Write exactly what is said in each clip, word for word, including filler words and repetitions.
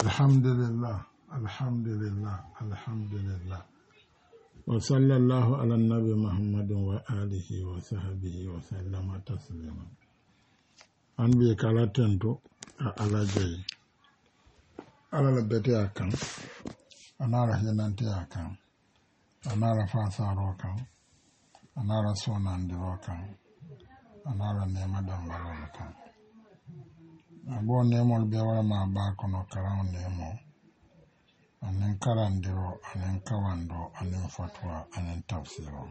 Alhamdulillah, alhamdulillah, alhamdulillah. Wa sallallahu ala nabi Muhammadin wa alihi wa sahbihi wa sallama taslima. An bi kala tento a ala jayi. Ala la bete akan. Anara hinante akan. Anara fasaro kan. Anara sonandiro kan. Anara nema dambalo kan. Abo nemo be wala ma ba kono karam nemo. Anen karandiro, anen kawando, anen fatwa, anen tafsiro.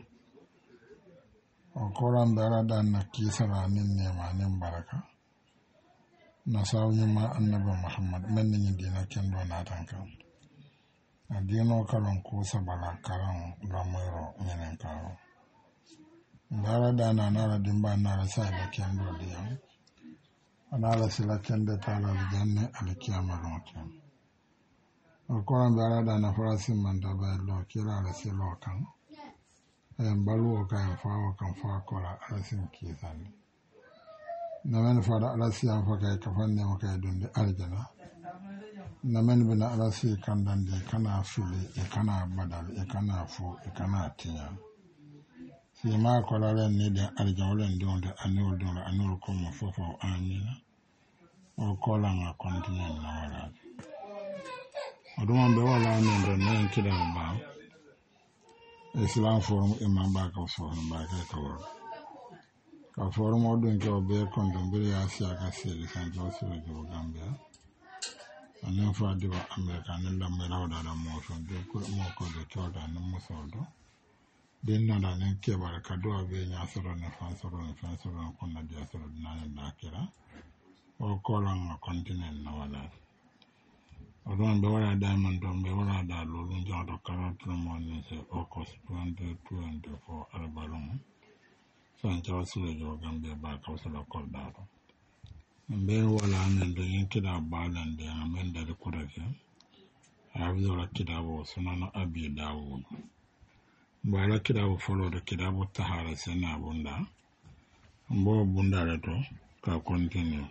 O koran dara dan na kisara anen nema anen baraka. Nasaw nyima annabi Muhammad men ni dina kendo na tankan. Adino kalon ko sabala karam lamoiro nyenen karo. Dara dana nara dimba nara sai da kendo diam. Anala sila kende tala janne alikiyama lonkem. O koran dara dana farasi mandaba lo kira ala silo kan. En balu o kan fa o kan fa kola ala sim kisani. Namen fada ala siyan fa kay kafanne o kay dunde aljana. Namen bina ala si kandande kana fili e kana badal e kana fu e kana tinya. Si ma kola len ni de aljana len donde anul donde anul ko mo fofo amina. O kola nga continue na wala. Oduma be wala men do nen kida ba. Islam forum imam ba ka forum ba ka ko. Ka forum odun ko be kon do be ya sia ka sele san jo sele jo Gambia. Anen fa di ba America nen la me lawda da mo so de ko mo ko de choda no mo so do. Den na da nen ke ba ka do be nya so do ne fan so do ne fan so do ko na dia so do na na kira. O kola nga continue na wala. Odon be wala diamond don be wala da lolun jado karat mo ni se okos twenty twenty-four albalum san jaw sile jo Gambia ba ka sala kordado be wala men do yinkida balan de amen da ko rake abdo la kidabo sunana abi dawud bala kidabo folo de kidabo tahara sena bunda mbo bunda reto ka continue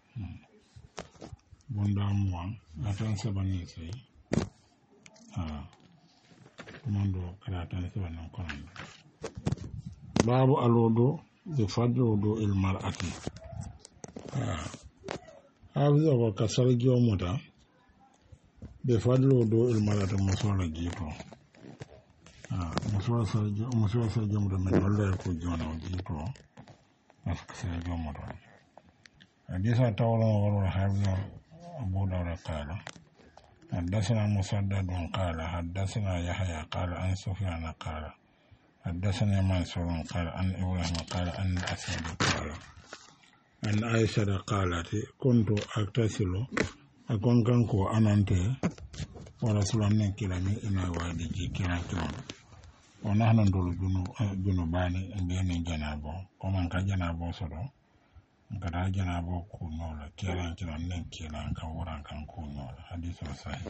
bunda mo atan sabani sai ah komando kala tan sabani kono babu alodo de fadlo do il mar'ati ah abzo ko kasal jomuta de fadlo do il mar'ati musala jito ah musala sarjo musala sarjo mo men wala ko jona jito askasa jomuta hadisa tawlo wala habzo أبو داود قال حدثنا مسدد قال حدثنا يحيى قال عن سفيان قال حدثنا منصور قال عن إبراهيم قال عن أسد قال عن عائشة قالت كنت أغتسل أكون كنكو أنانت ورسول الله كلامي إنا وادي كلا كلا ونحن ندور جنوباني بين جنابو كمان كجنابو سرو ngada jana bo ku nola kiran kiran nen kiran kan wuran kan ku nola hadisi sahih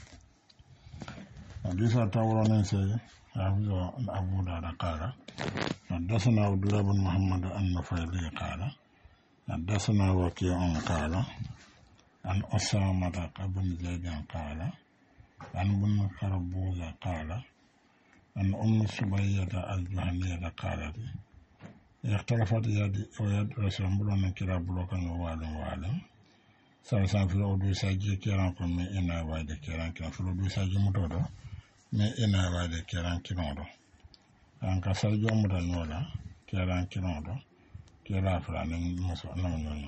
hadisi tawron nen sai abu abu da qala حدثنا عبد الله بن محمد النفيلي قال حدثنا وكيع قال عن أسامة بن زيد قال عن ابن كربوز قال عن أم سبية الجهنية قالت اختلفت يد ويد رسول الله كلا بلوكا ووالم ووالم سالسان في الأودو ساجي كيران كم من إنا وايد كيران كيران في الأودو ساجي متودو من إنا وايد كيران كيران دو أنك ساجي مدن ولا كيران كيران دو كيران فلان مسوا نمنيون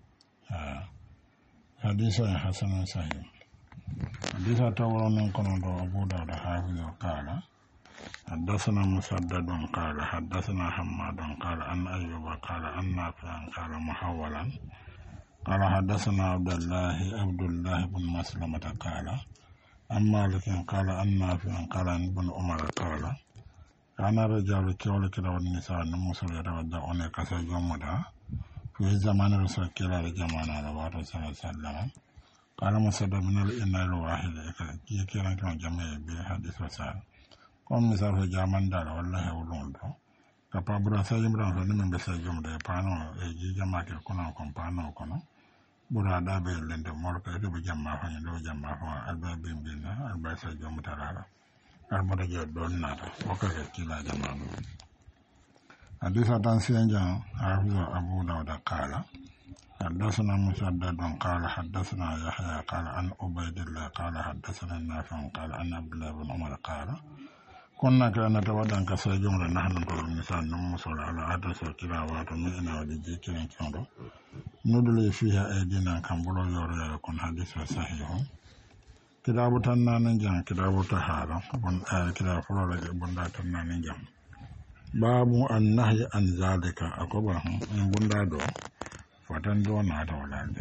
حديث حسن صحيح حديث تورون كنون دو أبو داود حافظ قال حدثنا مسدد قال حدثنا حماد قال عن أيوب قال عن نافع قال محولا قال حدثنا عبد الله عبد الله بن مسلمة قال عن مالك قال عن نافع قال عن ابن عمر قال كان رجال كولك لو النساء المسلم يتودعون كسر جمدا في زمان رسول الله لجمعنا رواته صلى الله عليه وسلم قال مسدد من الإناء الواحد كيران كما جمع بحديث وسال comme misal ho jamandala wallahi wulundo kapabura sajum ran so nimen be sajum de pano e jijama ke kono kon pano kono burada be lende morka to be jamma fa do jamma fa alba bin bin alba sa jom tarala alba je don nata o ka ke kila jamma do hadisa tan senja hafiz abu dawud qala حدثنا مسدد قال حدثنا يحيى قال عن عبيد الله قال حدثنا نافع قال عن عبد الله بن عمر قال كنا كنا نتودع كسجون نحن نقول النساء نمسول على عدس وكلاوات مئنا ودجي كنا كنا ندلي فيها أيدينا كان بلو يوري يكون حديث صحيح كتاب تنا نجان كتاب تهارا بن كتاب فلورة بندا تنا نجان باب النهي عن ذلك أكبرهم من بندا دو فتن دو ناتا ولاد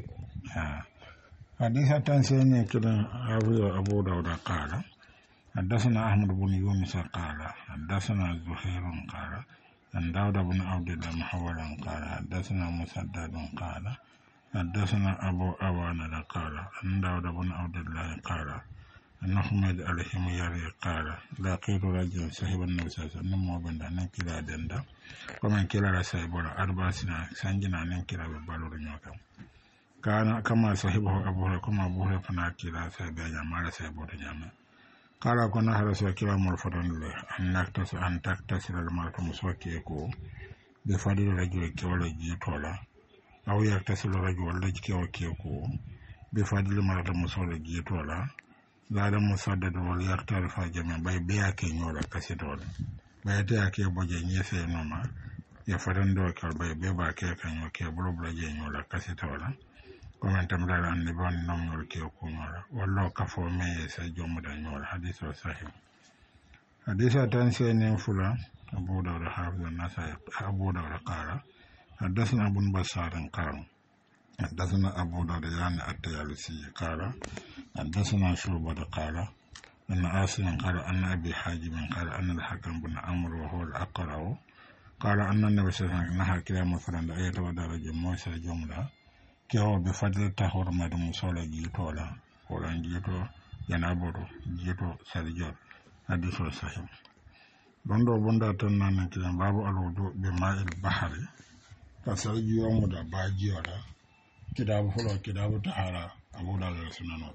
حديث تنسيني كده أبو داود قال حدثنا أحمد بن يونس قال حدثنا زهير قال عن داود بن عبد الله محولا قال حدثنا مسدد قال حدثنا أبو أوان قال عن داود بن عبد الله قال أن حميد الحميري قال لقيت رجل صاحب النبي صلى الله عليه وسلم وبندا نكلا دندا ومن كلا رسائب ولا أربع سنين سنجنا نكلا ببالور نيوكا كان كما صاحبه أبوه كما أبوه فنا كلا سيبا جمال سيبو تجمع قال كنا رسول كلا مرفضا له أن نكتس أن تكتسر المرأة مسوكيكو بفضل رجل كولا جيتولا أو يكتسر رجل لجكيو كيكو بفضل المرأة مسوكي جيتولا لا مسدد وليختار فاجمع باي بياكي نولا كسيتول باي تياكي بوجي نيسي نوما يفتن دوكال باي بيبا كي كنيو كي بلو بلجي نولا كسيتول كمان تمدال أن نبان نوم نول كيو كونولا والله كفو مي سيجو مدى نولا حديث صحيح حديث تنسي نفلا أبو داود حافظ الناس أبو داود قال حدثنا ابن بشار قال حدثنا أبو داود يعني التيالسي قال حدثنا شعبة قال أن عاصم قال أن أبي حاجب قال أن الحكم بن عمرو وهو الأقرع قال أن النبي صلى الله عليه وسلم نهى كلا مثلا أية ودار موسى جملة كهو بفضل تهور مد مسولة جيتولا ولا جيتو ينابر جيتو سرجور حديث صحيح بندو بندا تنان كلا باب الوضوء بماء البحر فسرجي يوم دا باجيولا كتاب فلو كتاب تهارا أبو داود سنانور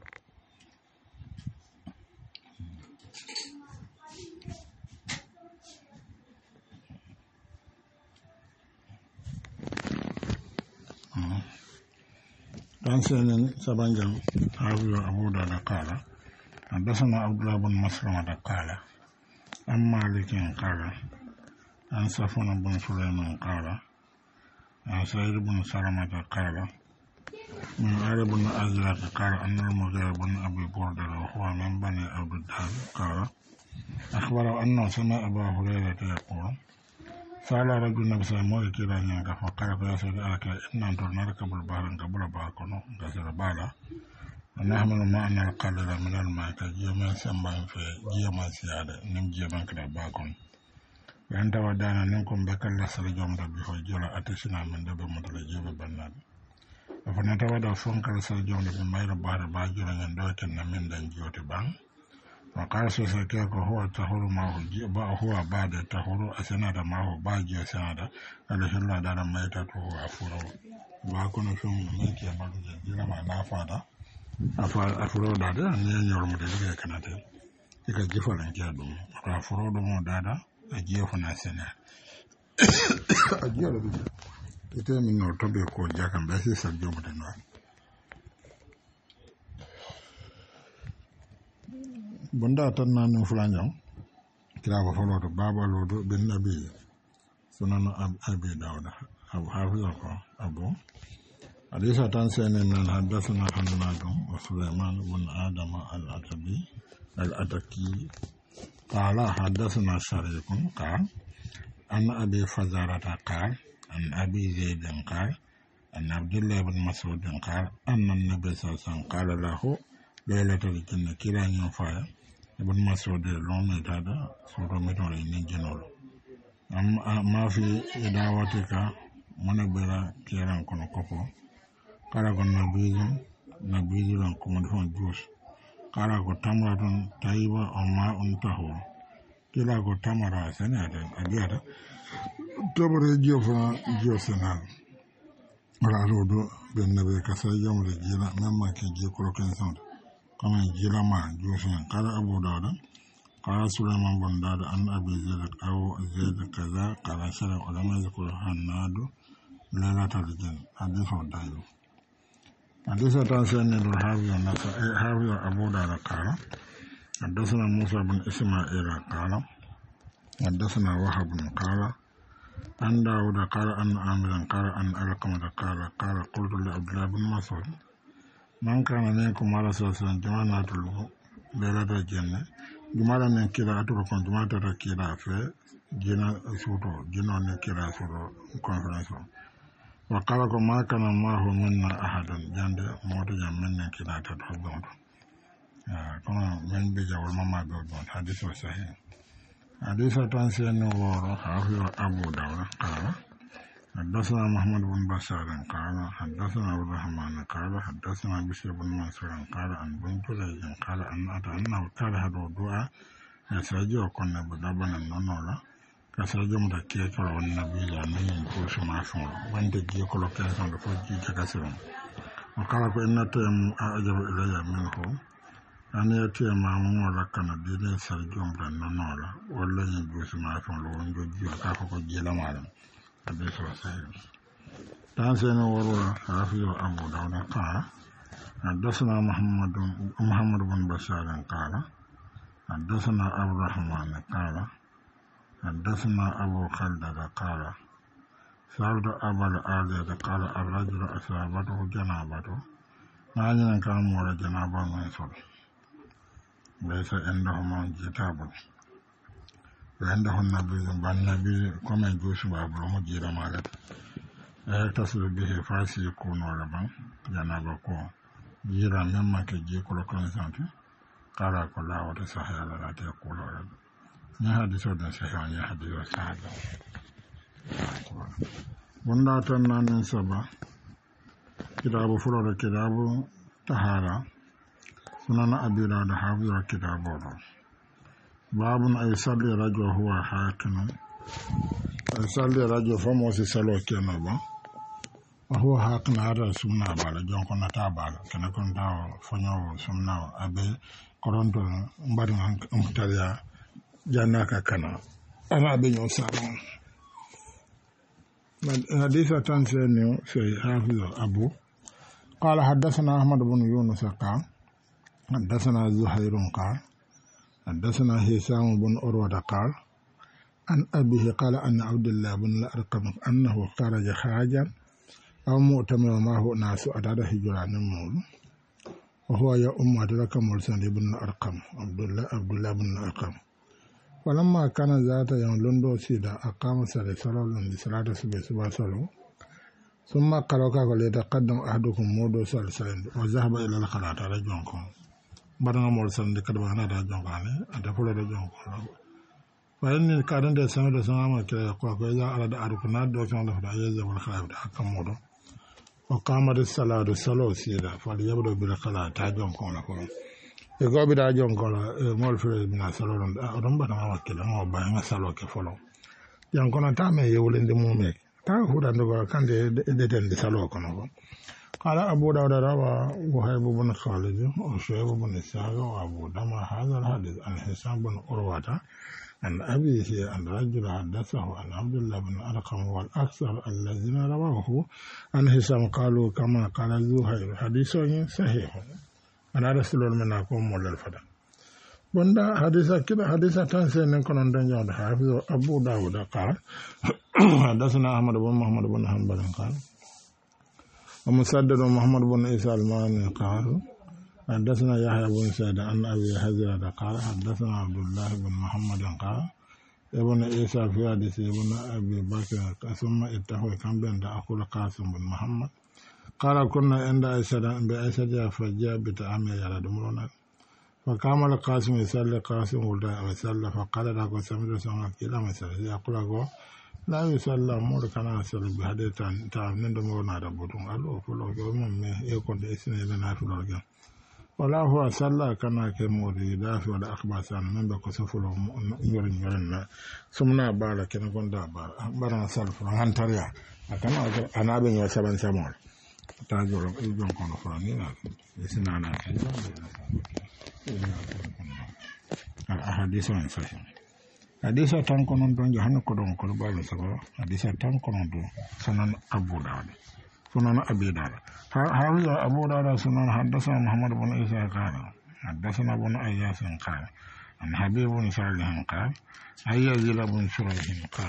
تنسين سبنجم حافظ أبو داود قال حدثنا عبد الله بن مسلمة قال عن مالك قال عن صفوان بن سليمان قال عن سعيد بن سلمة قال من آل بن أزرق قال أن المغير بن أبي بردة وهو من بني عبد الدار قال أخبر أنه سمع أبا هريرة يقول سأل رجل النبي صلى الله عليه وسلم فقال فيسأل ألك إن أنتم نركب البحر قبل باكونو كسر بالا ونحمل معنا القليل من الماء كجيو من سنبان في جيو من سيادة نم جيو من كده باكون وأنت ودانا ننكم بكال لسر جوم ربيه جولا أتشنا من دبي مدل جيو ببناد فنتوضا فنكر سر جوم ربي ماير بار باجولا يندوكنا من دن جيوتي بان وقال سيسكيك هو تهور معه هو بعد تهور أسناد معه باجي أسناد عليه الله دار ميتته أفورو باكون فيهم ميكي أبالو جيلا ما نافادا أفورو دادا نينيور مدلقى كناتي إكا جيفالن كيادوم أفورو دومو دادا أجيوفنا سناد أجيولا بيجي ite min no tobe ko jakam be si sa jomo de no bunda tan nan fulanjam kira ko folo to babalo do bin nabi sunan abi dawda abu hafiz ko abu hadisa tan senen nan hadathana hannadu wa sulaiman ibn adam al-atabi al-ataki qala hadathana sharikun qala an abi fazarata qala عن أبي زيد قال أن عبد الله بن مسعود قال أن النبي صلى الله عليه وسلم قال له ليلة الجنة كلا ينفع ابن مسعود لوم هذا سورة ميتون ينجنول ما في إداوتك من بلا كيران كنا كفو قال كن نبيذ نبيذ لن كمدفون جوش قال كن تمرة طيبة أو ماء طهور كلا كن تمرة سنة أجيرا تبري جيو فنا جيو سنان wala arodo ben nabe ka sa jom le jila memma ke je ko ken son kama jila ma josen kala abu dawda qala sulaiman bin dawda an abi zaid aw zaid kaza qala shara ulama yakul hanadu lailatul jin hadithu dayo hadithu tansan ne dul hawiya nasa hawiya abu dawda qala حدثنا موسى بن إسماعيل قال حدثنا وهب قال عن داود قال أن عامرا قال أن ألقمة قال قال قلت لعبد الله بن مسعود من كان منكم على سلسلة جماعة ليلة الجنة جماعة من كلا أتركم جماعة كلا في جنا سوتو جنا كلا سوتو كونفرنسو وقال ما كان معه منا أحد جند موت جمعنا كلا تدخلون كما من بيجاول ما بيقول حديث صحيح حديث تنسين وورو حافظ أبو داود قال حدثنا محمد بن بشار قال حدثنا عبد الرحمن قال حدثنا بشير بن منصور قال عن بن جريج قال أن أتى أنه كره الوضوء يسجد وكنا بدبنا النونولا كسجد متكيك والنبي لأنه ينقل ما شمر وين تجي كل كيسان لفوجي كسرون وقال فإن تيم أعجب إلي منه أن يأتي معهم ولكن دين سرجون بنولا ولا يجوز ما يفعل ويجوز كافو جيلا مالهم حديث صحيح تانسين وروا حافظ أبو داود قال حدثنا محمد محمد بن بشار قال حدثنا أبو الرحمن قال حدثنا أبو خلد قال سألت أبا الآلية قال الرجل أصابته جنابته ما أن كان مولى جنابه من صلح ليس عندهما كتاب وعنده النبي بالنبي كما يجوش بابلو مجيرا مالك يتصل به فاسي يكون ولبا جنابكو جيرا مما كجي كل كنسانتي قال كل وتصحي على لا تقول ولبا نحدث ودن صحيح ونحدث وصحيح بندا تنان سبا كتاب فلور كتاب طهارة سنن أبي داود حافظ كتابه باب أن يصلي رجل هو حاكم يصلي رجل فموسي سلو كنبا وهو حاكم هذا سمنا بالا جون كنا تابالا كنا كنا فنيو سمنا أبي كورنتو مبارن أمتاليا جاناكا كنا أنا أبي يوسالون حديث تنسينيو في حافظ أبو قال حدثنا أحمد بن يونس قال حدثنا زهير قال حدثنا هشام بن عروة قال عن أبيه قال أن عبد الله بن الأرقم أنه خرج خارجا أو مؤتمر معه ناس أدار هجران مول وهو يؤم أدرك مرسل بن الأرقم عبد الله عبد الله بن الأرقم ولما كان ذات يوم لندو سيدا أقام صلاة صلاة الصبح صباح صلاة ثم قالوا ليتقدم أحدكم مودو صلاة وذهب إلى الخلاء رجعكم baranga mol sande kada bana da jonkane ada fulo da jonkone wayni kadan de sama da sama ma kira ko ko ya ala da arku na do kan da ya zabal khaib da hakan modo o qamar salatu salo sida fal yabdo bil khala ta jonkone ko e go bi da jonkone mol fere bina salo don don bana ma kila mo ba nga salo ke folo jonkone ta me yewlende mume ta huda ndo kan de de de salo kono ko قال أبو داود روى وهيب بن خالد وشعيب بن إسحاق وأبو دما هذا الحديث عن هشام بن عروة عن أبيه أن رجل حدثه عن عبد الله بن أرقم والأكثر الذين رواه عن هشام قالوا كما قال زهير حديث صحيح أنا رسول من أقوم ولا الفدا بندا حديث كده حديث تنسين كنا نجد حافظ أبو داود قال حدثنا أحمد بن محمد بن حنبل قال ومسدد محمد بن عيسى الماني قال حدثنا يحيى بن سعيد عن أبي حزرة قال حدثنا عبد الله بن محمد قال ابن عيسى في حديث ابن أبي بكر ثم اتفق كم بين أقول قاسم بن محمد قال كنا عند عائشة بعائشة فجاء بطعام يرد مرنا فقام القاسم يصلي قاسم وصلى فقال له سمعت سمعت كلا مثلا يقول له لا يصلى مور كان يصلي بهذا تام نندم ونا ربطون قالوا فلو يوم ما يكون اسمه لنا فلو ولا هو صلى كما كمودي دافع ولا أخبار من بكو سفلو يورن يورن سمنا بالا كنا كندا بالا برنا سلف عن تريا أكنا أنا بين يسبن سمول تاجر يجون كنا فرانينا يسنا أنا الأحاديث عن ساشم حديث تان كنون دون جهنم كدون كربال سبب حديث تان كنون دون سنن أبو داود سنن أبي داود هذا أبو داود سنن حدثنا محمد بن عيسى قال حدثنا بن أياس قال عن حبيب بن صالح قال أي يزيد بن شريح قال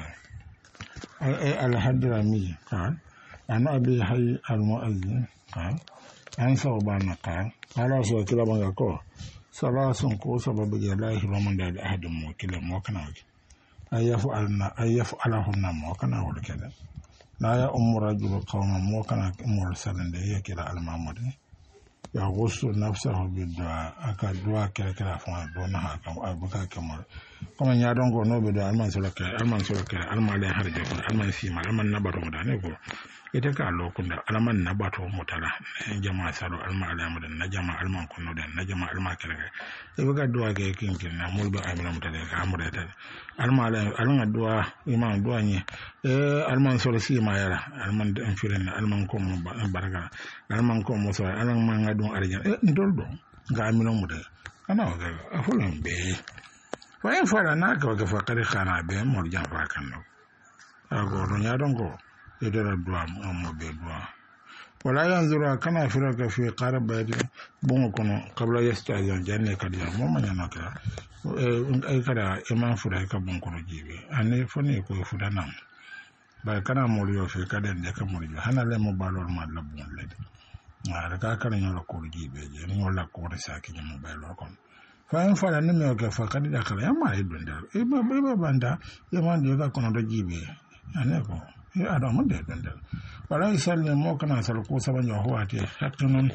الحضرمي قال عن أبي حي المؤذن قال عن ثوبان قال قال سوى كلا بن يقول ثلاث كو سبب الله ومن داد أحد موكل موكنا أي يفعلنا أي يفعلهن موكنا وكذا لا يا أم رجل قوما موكنا مرسلا ده كلا المعمود يغص نفسه بالدعاء أكا دعاء كلا كلا فما دونها كم أبكا كمال كما يادون كو نو بدو المان سلك المان سلك المان له حرج المان سيما المان نبرو مدانه كو ite ka lo kunda alman na bato mutala jama salo alma alamu na jama alman kono den na jama alma kala e baga duwa ge kinkin na mulba amina mutale ka amure ta alma ala alma duwa imam duwa ni e alman solo si ma yara alman den firen alman ko mo baraka alman ko mo so alman ma ngadon arjan e ndoldo ga amina mutale ana ga afulan be fa en fara na ka ga fa kare khana be mo jan fa kan no ago ro nya don ko idara duwa mo be duwa wala yanzura kana firaka fi qarab baydi bongo kono qabla yastajan janne kadiya mo manya nakara ay kada imam fura ka bongo no jibe ane fone ko fuda nam ba kana mo yo fi kada de ka mo jo hana le mo balor ma la bon le ngara ka kana nyolo ko jibe je ni wala ko de saki mo balor kon fa en fala ni me ka fa kadida kala ya ma idunda e ba ba banda e man de ka kono do jibe ane ko ya da mun da dan wala isalle mo kana sal ko saban yo hoate hakkunun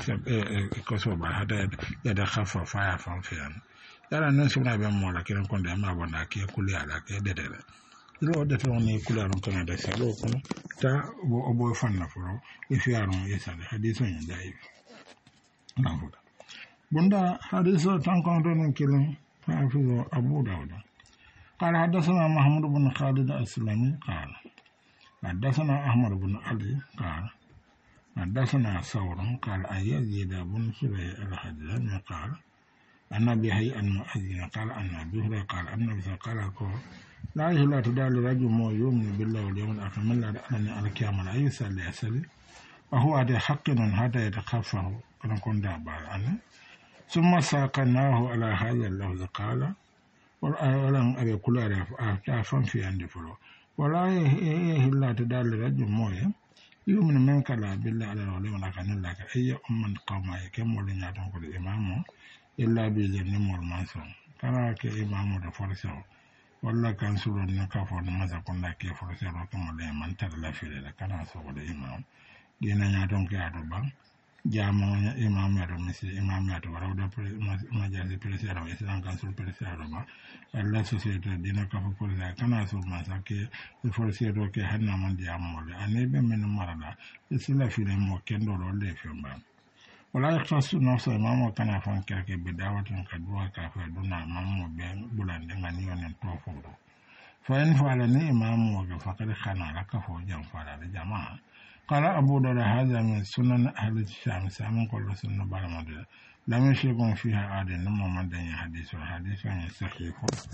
ko so ba hada ya da khafa fa ya fa fiyan yara non sibna be mo la kiran kon da ma bana ke kulli ala ke de de ilo de to ni kularon kana da salo kono ta bo obo fanna furo e fiyaron isale hadithon ya dai na fuda bunda hadithu tan kon don kilin fa fi abu dawud قال حدثنا محمود بن خالد السلمي قال حدثنا أحمد بن علي قال حدثنا ثور قال أن يزيد بن سبي الحجاج قال أن بهي المؤذن قال أن أبي هريرة قال أن قال لا لا تدال رجل مو يؤمن بالله واليوم الآخر من لا أن القيامة لا يسأل يسأل وهو هذا حق هذا يتخفه أن كن دابا عنه ثم ساقناه على هذا اللفظ قال ولن أبي كل أفهم في عندي فلو ولا إلا تدال رجل موية يؤمن منك لا بالله على الولي ولا كان الله أي أم قوم كم ولن يعتم كل إمامه إلا بإذن مول منصور ترى كإمامه فرسه ولا كان سورة نكافر ماذا كنا كيف فرسه وكم ولي من ترى في ذلك كان سورة الإمام دينا يعتم كأدوبان jamo imam ya misi imam ya to wala majazi presi ara islam council presi ara ba alla societe dina ka ko la kana so masake e forse do ke hanna man di amole anebe men marala isla fi le mo kendo lo le fi ba wala yaktasu no so imam kana fan ke ke bidawatun kadwa ka fa duna mammo be bulande ngani yonen to fo fa en fa la ni imam mo ga fa kada khana la ka fo jam fa la jamaa قال أبو داود هذا من سنن أهل الشام سامن كل سنة بالمدة لم يشيكم فيها عاد نما من دنيا حديث الحديث عن صحيح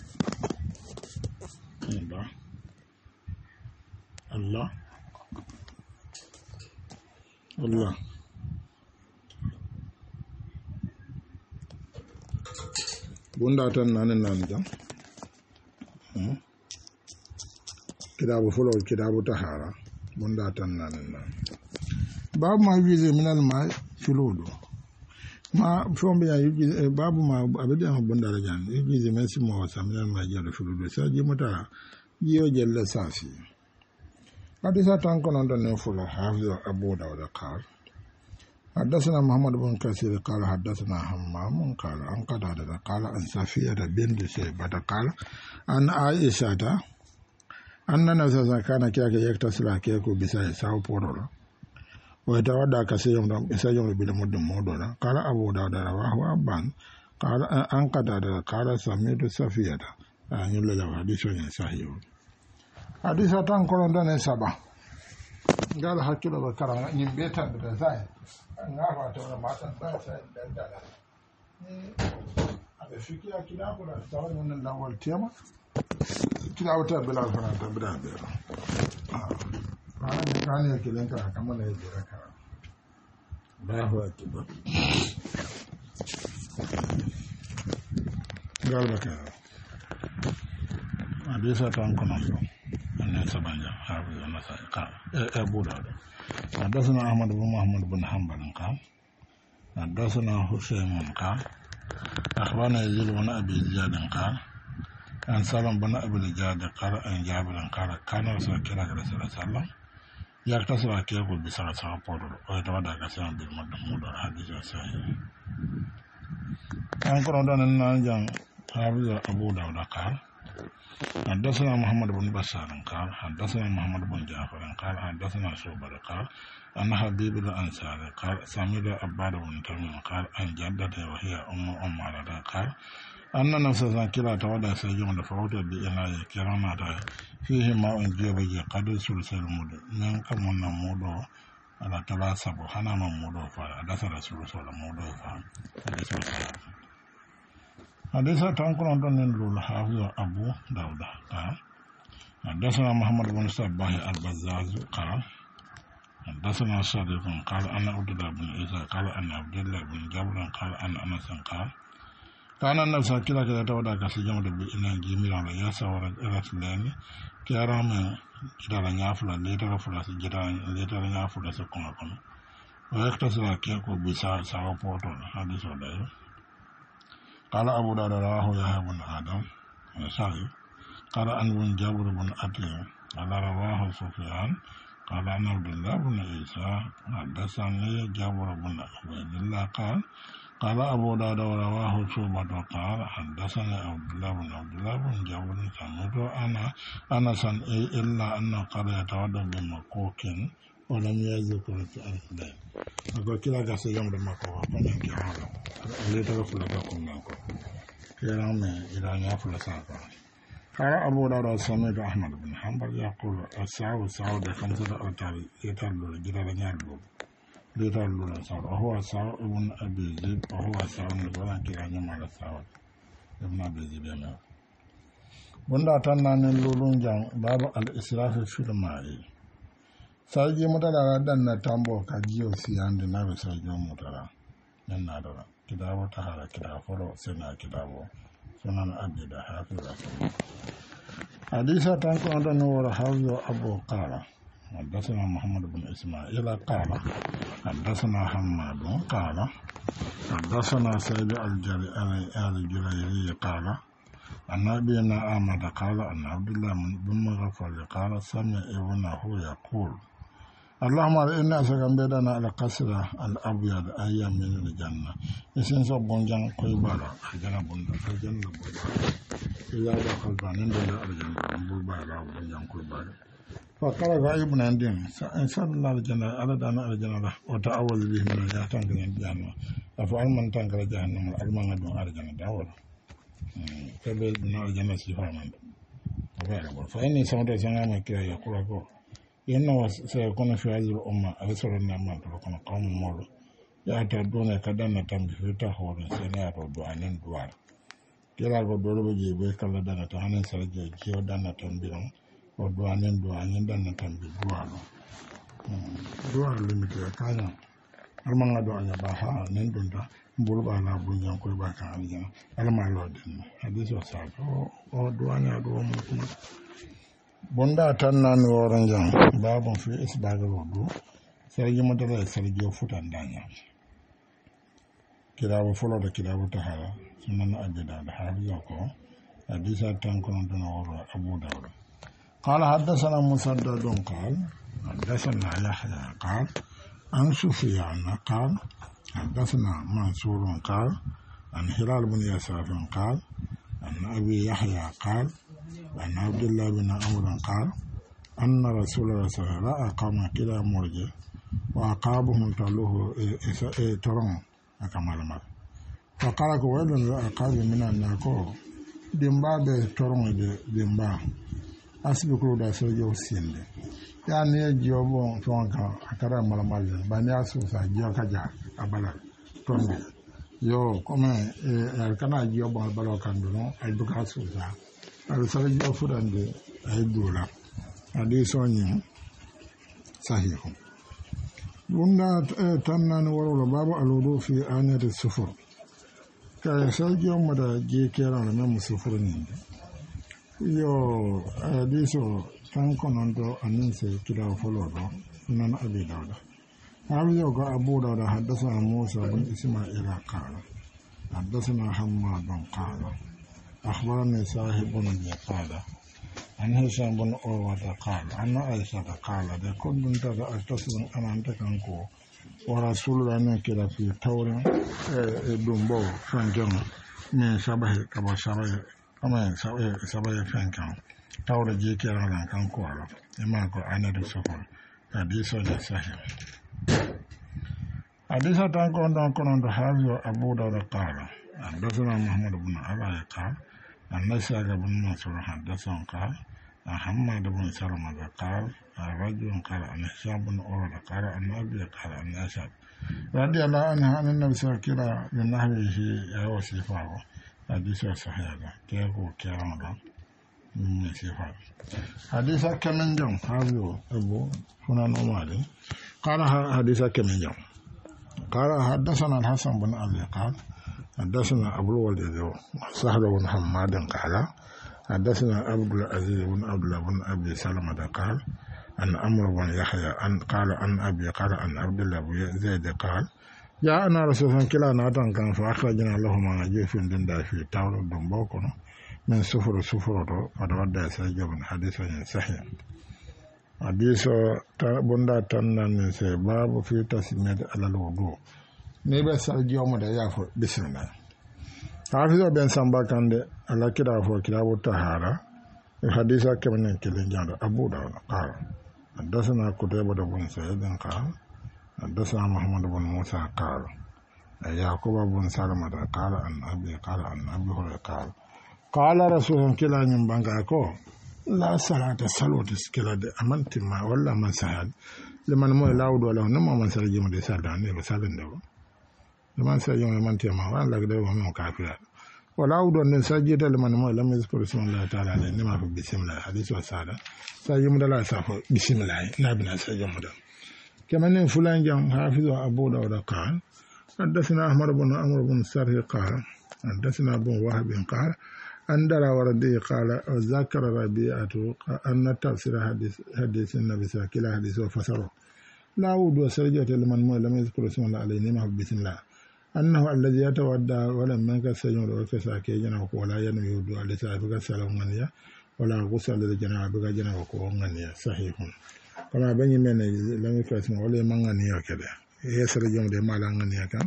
الله الله الله bunda tan nan nan jam kitabu fulo kitabu tahara bunda tan nan nan babu ma wize minal ma filudo ma fombe ya yuji babu ma abedi ma bunda la jan wize men si mo sa minal ma jalo filudo sa ji mota jiyo jelle safi hadisa tan kono don ne fulo hafiz abu dawud qal حدثنا محمد بن كثير قال حدثنا همام قال عن قتادة قال عن صفية بنت شيبة قال عن عائشة أن النبي كان كيك يغتسل كيكو بساي ساو بورول ويتودع كثير يسجل بالمد مودولا قال أبو داود رواه أبان قال أن قتادة قال سمعت صفية أن يقول له حديث صحيح حديث تنقل دون سبع قال حكيله بكرة نبيتا بتزاي نعرف تقول ما تنبأ سيدنا هذا فيك يا كلاب ولا تقول من الأول تيما كلاب تبلا فنا تبلا بيرا أنا كان يكلم كذا كمان يجرا كذا الله أكبر قال بكرة حديث تنقل الناس بنجا حافظ الناس قال أبو داود حدثنا أحمد بن محمد بن حنبل قال حدثنا حسين قال أخبرنا يزيد بن أبي زياد قال عن سالم بن أبي الجاد قال عن جابر قال كان رسول الله صلى الله عليه وسلم يغتسل كيقول بسرعة سرطور ويتودع كثيرا بالمدمود والحديث الصحيح أنكر أن نانجان حافظ أبو داود قال حدثنا محمد بن بشار قال حدثنا محمد بن جعفر قال حدثنا شعبة قال أن حبيب الأنصار قال سمعت عباد بن تميم قال عن جدته وهي أم عمارة قال أن نفسا كلا تودع سجون فوت بإناء كرامة فيه ماء جيبه قد سلسل المود من كمن مودو على تلاسب حنا من مودو فحدث رسول الله مودو فحدث الله حديث تنقل عن الحافظ أبو داود قال حدثنا محمد بن صباح البزاز قال حدثنا صادق قال أنا عبد الله بن عيسى قال أنا عبد الله بن جابر قال أنا أنس قال كان الناس كلا كلا تودع كسجم بإن جميل على ياسا ورجلت لين كرام كلا نافلا ليتر فلاس جدا ليتر نافلا سكون أكون ويكتسر كيكو بسا سوا بوتون حديث ودايو قال أبو داود رواه يحيى بن آدم صحيح قال أن بن جابر بن أتي قال رواه سفيان قال أن عبد الله بن عيسى حدثني جابر بن عبيد الله قال قال أبو داود رواه شعبة قال حدثني عبد الله بن عبد الله بن جابر سمعت أنا أنسا إلا أنه قد يتودع بمكوك ولم يذكر الأسلام أقول كلا قصة يوم المكوك فمن كهذا اللي تغفل لكم لكم كلام إلى يفل ساقا قال أبو داود سمعت أحمد بن حنبل يقول الساعة والساعة خمسة أوتار يتلو جدا يالو يتلو الساعة وهو ساعة ابن أبي زيد وهو ساعة نزولا كلا نمال الساعة ابن أبي زيد يمير بندا تنان اللولون جان باب الإسراف في الماء sarji mutala dan na tambo ka jiyo siyande na be sarji mutala nan na da kidabo ta hala kidabo foro sena kidabo sunan abida hafiza hadisa tan ko don wala hawyo abu qala حدثنا محمد بن إسماعيل قال حدثنا حماد قال حدثنا سيد الجريري قال عن أبينا أحمد قال عن عبد الله بن مغفل قال سمع ابنه يقول اللهم إنا أسكن بدنا على قصر الأبيض أيام من الجنة إسن سبونجان كويبالا الجنة بندا الجنة بندا إذا دخلت عند الجنة بندا بونجان كويبالا فقال ابن عندهم إن شاء الله الجنة على دانا الجنة وتعوذ به من الجنة الجنة أفعل من تنكر جهنم الألمان دون الجنة داول فبيت من الجنة سيفانا فإني سمعت سنة كي يقول أقول إنه سيكون في هذه الأمة أرسل النعمة لكم قوم مولو يعتدون كدنا تنبيتا هو سنة ودعانين دوار كلا بدولو بجيبه كلا دانا تهانين سرجي جيو دانا تنبيرون ودعانين دوانين دانا تنبي دوارو دوار لمتيا كانا المانا دوانيا باها نندون دا mbulba na bunjan ko ba kan aljana alma lodin hadisi wasaq o duwanya do mo kuma bonda tan nan woran jan babun fi isbagal wudu sai mu da sai jo futan danya kirawo fulo da kirawo tahara sunan abida da hadiya ko hadisa tan kon don woro abu dawud qala hadathana musaddad qala hadathana yahya qala an sufyan qala حدثنا منصور قال عن هلال بن يساف قال عن أبي يحيى قال عن عبد الله بن عمرو قال أن رسول الله صلى الله عليه وسلم رأى قوما كلا مرجع wa aqabuhum taluhu e toron akamal mal fa qala ko waylun lil aqabi minan nako dimba be toron de dimba asbi ko da so yo sinde ya ne jobo ton ka akara mal mal ba ne asu sa jo kaja abala tonde yo comme e kana jobo balo kan do ay buka su sa al sa jo fudande ay dola adi sonyi sahihu bunda tannan waro babu aludu fi anati sufur ka sajo mada je kera na musufur ni yo adiso tan konondo aninse kila folo do nan abi dawda abi yo ga abu dawda haddasa musa bin isma'il qala حدثنا حماد قال أخبرني صاحب بن قال عن هشام بن عروة قال عن عائشة قال كنت أتصل أنا أنت كنكو ورسول الله كلا في تور دمبو فانجم من شبه كما شبه كما شبه فانكم تور جي كلا لان كنكو على إما كو أنا دسوكو حديث صحيح حديث تانكون تانكون تحاول أبو داود قال حدثنا محمد بن أبي قال عن نساء بن منصور حدثنا قال محمد بن سلمة قال رجل قال عن هشام بن عروة قال عن أبي قال عن أسد رضي الله عنه أن النبي صلى الله عليه وسلم من نحوه أو صفاته حديث صحيح كيكو كيران من صفاته حديث كمن جم هذا أبو فنان أمالي قال حديث كمن جم قال حدثنا الحسن بن علي قال حدثنا أبو الوليد سهل بن حماد قال حدثنا عبد العزيز بن عبد الله بن أبي سلمة قال عن عمرو بن يحيى أن قال عن أبي قال عن عبد الله بن زيد قال جاءنا رسول الله كلا ناتن كان فأخرجنا له ما جيف دندا في تاور دمبوكنا من سفر سفر فتودع سيجب حديث صحيح حديث بندا تنن سباب في تسمية على الوضوء نيبا سالجيوم دا يافو بسم الله حافظ بن سامبا كاندي على كده فو كتاب الطهارة الحديث كمان كلين جاد أبو داود قال حدثنا قتيبة بن سعيد قال حدثنا محمد بن موسى قال يعقوب بن سلمة قال عن أبي قال عن أبي هريرة قال قال رسول الله كلا نبانكاكو لا صلاة صلاة كلا دي أمانت ما ولا من سهل لمن مو لاود ولا نما من سالجي مدي سالدان نيبا سالن دو لمن سالجي مدي ما ولا لك دو هم كافر ولا أود أن سالجي لمن مو لم يذكر اسم الله تعالى نما في بسم الله حديث وسادة سالجي مدي لا سافو بسم الله نابنا سالجي مدي كمان فلان جام حافظ أبو داود قال حدثنا أحمد بن عمرو بن سرح قال حدثنا أبو وهب قال أندر وردي قال ذكر ربيعة أن تفسير حديث حديث النبي صلى الله عليه وسلم حديث وفسره لا أود وسجد لمن مو لم يذكر اسم الله عليه نما بسم الله أنه الذي يتودع ولم ينك سجن وكساكي جنا ولا ينوي يودع لسافك سلام غنيا ولا غسل لجنا بك جنا وكوغنيا صحيح كما بني من لم يذكر اسم ولا من غنيا كده يسر جون دي مال غنيا كان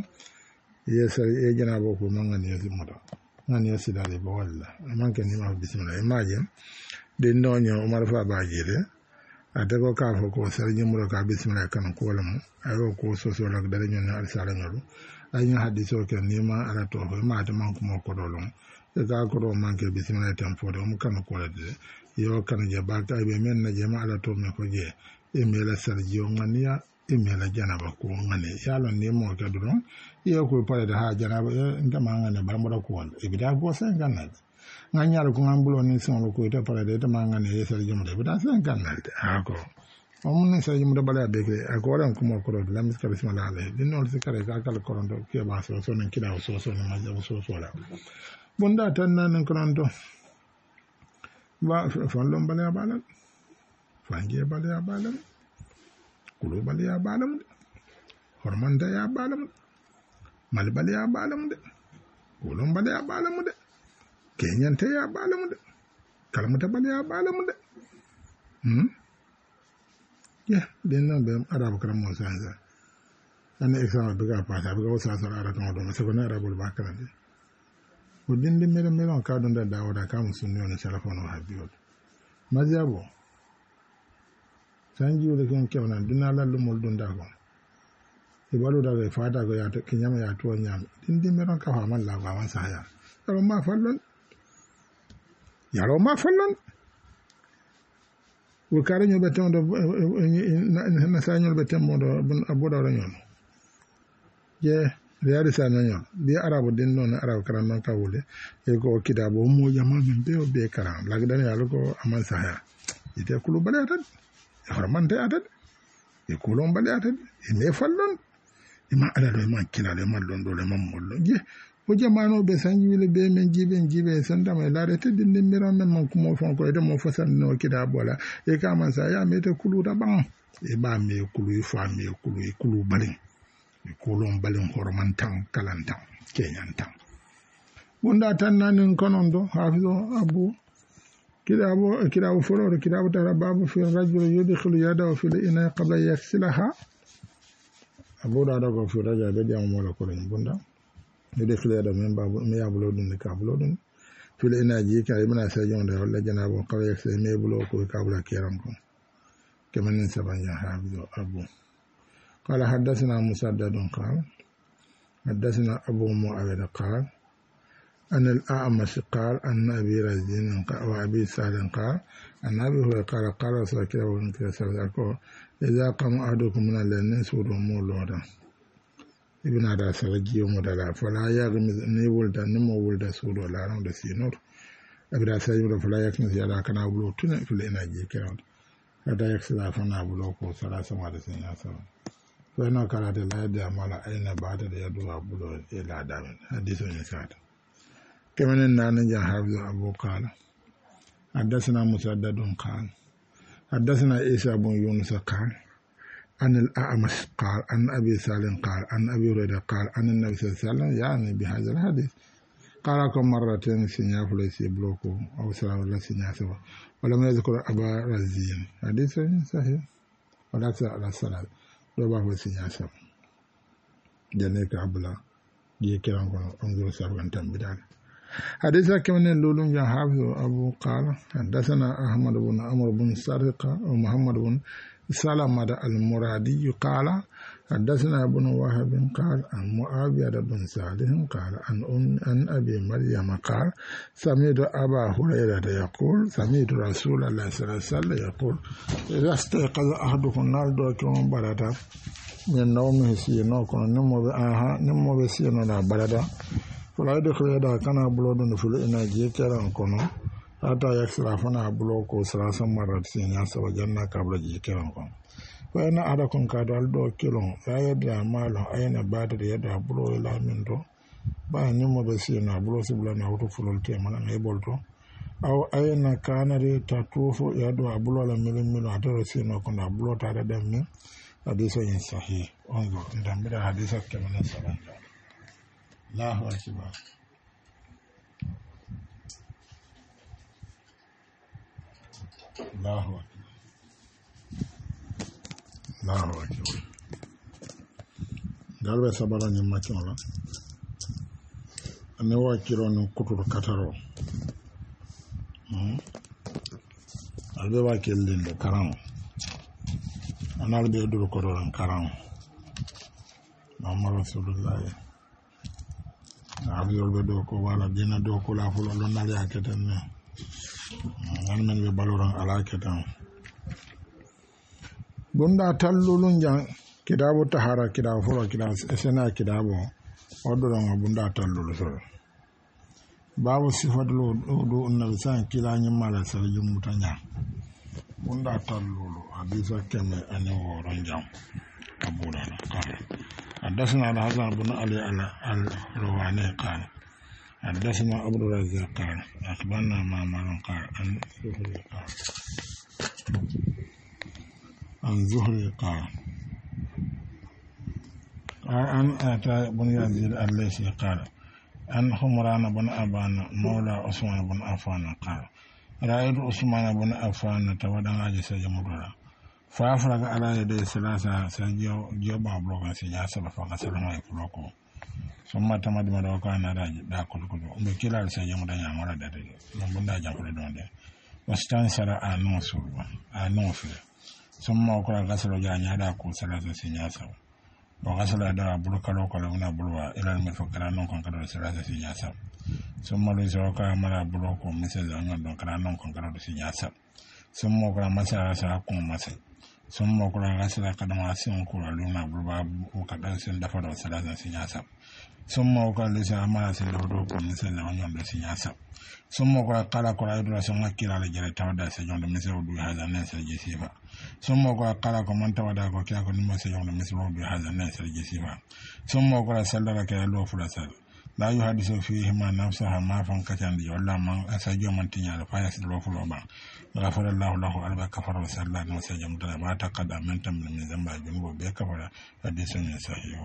يسر جنا بكو من غنيا زمدا ngani yasidale ba walla manke ni ma bismillah imagine de ndonyo umar fa bajire atego ka fo ko sarji muro ka bismillah kan ko lamu ayo ko so so lak dare nyon al sala ngolu ay ñu hadiso ke ni ma ala to ma ta man ko mo ko dolon e ga ko do manke bismillah tan fo do mu kan ko la de yo kan je ba ka be men na je ma ala to me ko je e me la sarji o ngania e me la janaba ko ngane yalo ni mo ka do iyo ko pare da ha janaba nda manga ne bambo ko wal e bida go sen ganal nganyal ko ngambulo ni son ko ita pare da manga ne yesal jumu de bida sen ganal ha ko omun ne sai jumu da bala be ko ran ko mo ko do lam ska bismillah alayhi din non se kare ka kal ko ron do ke ba so so nan kida so so nan ma so so la bunda tan nan ko ron do ba fon lom bala balam fange bala balam kulo bala balam horman da ya balam malbale ya balamu de wolon bale ya balamu de kenyante ya balamu de kalmata bale ya balamu de hmm ya den nan be arab karam mo sanza ana exam be ga pasa be ga wasa sara ara to do se ko na arabul bakara de o dinde mere mere on ka don da dawda kam sunni on telephone ha biol mazabo sanji o de ken kewna dinala lumol don da ko e balu da e fata go ya to kinyama ya to nyam din din meron ka fa man la ba man sa ya yaro ma fallon yaro ma fallon wo kare nyobe ton do na sa nyobe temmo do abuda ro nyon je riyaadi sa nañol bi arabu din noon arabu karan noon ka wule e ko kidabo mo jama men be o be karan lagdan yalla ko aman sahaya ite kulu bale atad e hormante atad e kulon bale atad e me fallon e ma ala do ma kilale ma don do le ma mollo je o jamano be sanjiwile be men jibe jibe sanda ma laare tedde din miran men man ko mo fon ko e mo fasan no kidabo la e ka man sahaya me te kulu da ban e ba me kulu fa me kulu e kulu balin kulon balin horman tan kalantan kenyan tan bunda tan nanin konon do hafizo abu kidabo kidabo foro kidabo tara babu fi rajul yudkhilu yadahu fi ina qabla yaksilaha abu da da ko fi raja be jam mo ko len bunda yudkhilu yadahu men babu me yabulo dun ka bulo dun fi ina ji ka ibna sa jonde wala janabo qabla yaksila me bulo ko ka bula kiram ko kemen sabanya hafizo abu قال حدثنا مسدد قال حدثنا أبو معاوية قال أن الأعمش قال أن أبي رزين وأبي سالم قال أن أبي هريرة قال قال رسول الله إذا قام أحدكم من الليل سورة مولودا ابن هذا سرجي ومدلا فلا يغمز نيولد نمو ولد سورة لا نود سينور أبدا سيور فلا يكنس يلا كان أبلو تنا في الإنجيل كراود هذا يكسل فنا أبلو كو ثلاثة مرات سنة فإنه كان لا يدعى مالا أين بعد يدعو أبوه إلى دامن حديث نسات كمن النان جاء حافظ أبو قال حدثنا مسدد قال حدثنا عيسى بن يونس قال أن الأعمش قال أن أبي سالم قال أن أبي هريرة قال أن النبي صلى الله عليه وسلم يعني بهذا الحديث قال لكم مرتين سنياف ليس بلوكو أو سلام الله سنياسوا ولم يذكر أبا رزين حديث صحيح ولا على الصلاة roba ho sinya sam jane ka abla die kiran ko ongo sarwan tambidan hadisa kemne lulun ya hafiz abu qala hadathana ahmad ibn amr ibn sariqa wa muhammad ibn salama al-muradi qala حدثنا ابن وهب قال عن معاوية بن صالح قال عن عن أبي مريم قال سمعت أبا هريرة يقول سمعت رسول الله صلى الله عليه وسلم يقول إذا استيقظ أحدكم النار دوكم بردا من نومه سينو كن نمو بآها نمو بسينو لا بردا فلا يدخل يدا كان بلودن في الإناجي كران كنو حتى يكسر فنا بلوكو ثلاث مرات سينيا سوى جنة قبل جي كران كنو فإن أحدكم كادوا دو كيلون فيدعى ماله أين بعد يدعى بلو إلى من دو با نمو بسينا بلو سبلنا وتفلول تيمانا نيبولتو أو أين كان ري تطوف يدعى بلو لملي ملو أترى سينا كنا بلو تارى دمي حديث صحيح انظر ندم بدا حديث كما نسأل الله أكبر الله أكبر Allahu akbar galbe sabara ni makola ane wa kiro no kutur kataro hmm albe wa kelinde karam anal be dur ko doran karam Muhammad Rasulullah abi olbe do ko wala dina do ko la fulo lon nal yaketen ne nan men be baloran ala ketan bunda tallulun jan kidabo tahara kidabo folo kidabo sena kidabo odoron bunda tallulu so babu sifadlu do annabi san kila nyi mala sarji mutanya bunda tallulu hadisa keme ane woron jam abura qala حدثنا الحسن بن علي الرواني قال حدثنا عبد الرزاق قال أخبرنا معمر قال عن زهري قال عن زهري قال عن أتى بن يزيد الليثي قال عن حمران بن أبان مولى عثمان بن عفان قال رأيت عثمان بن عفان تودع عجز جمهورا فأفرغ على يدي ثلاثة سجيو جيوبا بلوكا سجيا سبا فقسلما يفلوكو ثم تمد مدوكا نراج دا كل كل بكلا سجيو مدى يامورا دادي نبندا جاكولي دوندي واستنسر آنو سوربا آنو فيه ثم أقرأ غسل جانيا دا كل ثلاثة سجيا سبا وغسل يديه بلوكا لوكا لمنا بلوا إلى المرفق كان نون كان كدر ثلاثة سينياسا ثم ليس وكا ملا بلوكو مثل أن دون كان نون كان كدر سينياسا ثم وكا مسا ساكون مسا ثم وكا غسل قدم أسيم كولا لمنا بلوا وكدر سين دفر ثلاثة سينياسا ثم وكا ليس أملا سين دفر مثل أن دون سينياسا ثم وكا قال كولا يدرس سنة كلا لجري تودا سجون مثل ودو هذا الناس الجسيفا ثم وقال قال كمان تودا كوكيا كن مسجون مثل ودو هذا الناس الجسيفا ثم وقال سللا كيلو فلسل لا يحدث فيهما نفسها ما فان كتان دي ولا من أسجون من تنيا فايس لو فلوبا غفر الله له أربع كفر وسلا نسجون تلا ما تقدم من تم من ذنب جنوب بكفر حديث صحيح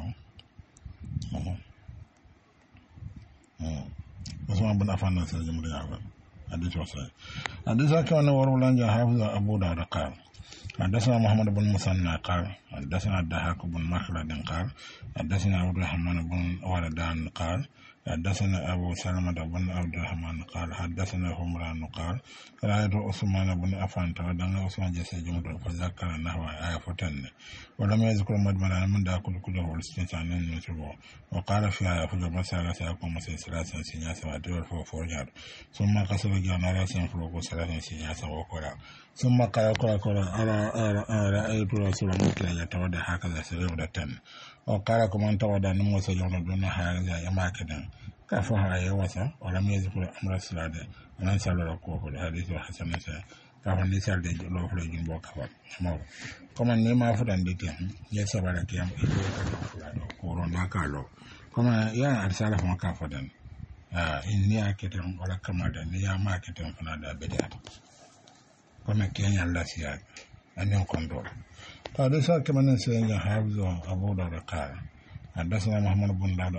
Usman bin Affan na sai jumla ya ba hadisi wasai hadisi kan warwalan ja hafiz Abu Dawud qala حدثنا محمد بن مسنى قال حدثنا الضحاك بن مخلد قال حدثنا عبد الرحمن بن وردان قال حدثنا أبو سلمة بن عبد الرحمن قال حدثنا همران قال رأيت عثمان بن عفان تودن عثمان جسد جمد فذكر نحو آية فتن ولم يذكر مدمنا من داكل كله والاستنسان نسبه وقال في آية فجب سالة سيكون مسيح ثلاثة سنياسة وعدور فوفوجار ثم قصر جانا راسين فلوكو ثلاثة سنياسة وقرا ثم قال قرا قرا رأيت رسول الله يتودى هكذا سيودة وقال كمان تودى نمو سجون دون هذا يماكدا كفها يوسا ولم يذكر أمر السلاد ولن سأل ركوه الحديث وحسن نساء كفن نسال دي لو فلجين بو كفر مو كمان نما فدان دي كيام يسبا لكيام إليه كفر كورونا كالو كمان يا أرسال فما كفدان إني أكتم ولا كمادا نيا ما أكتم فنادا بدأت كمان كيان الله سياد أنيون كنترول حديثا كمان نسيان حافظ أبو داود قال حدثنا محمد بن داود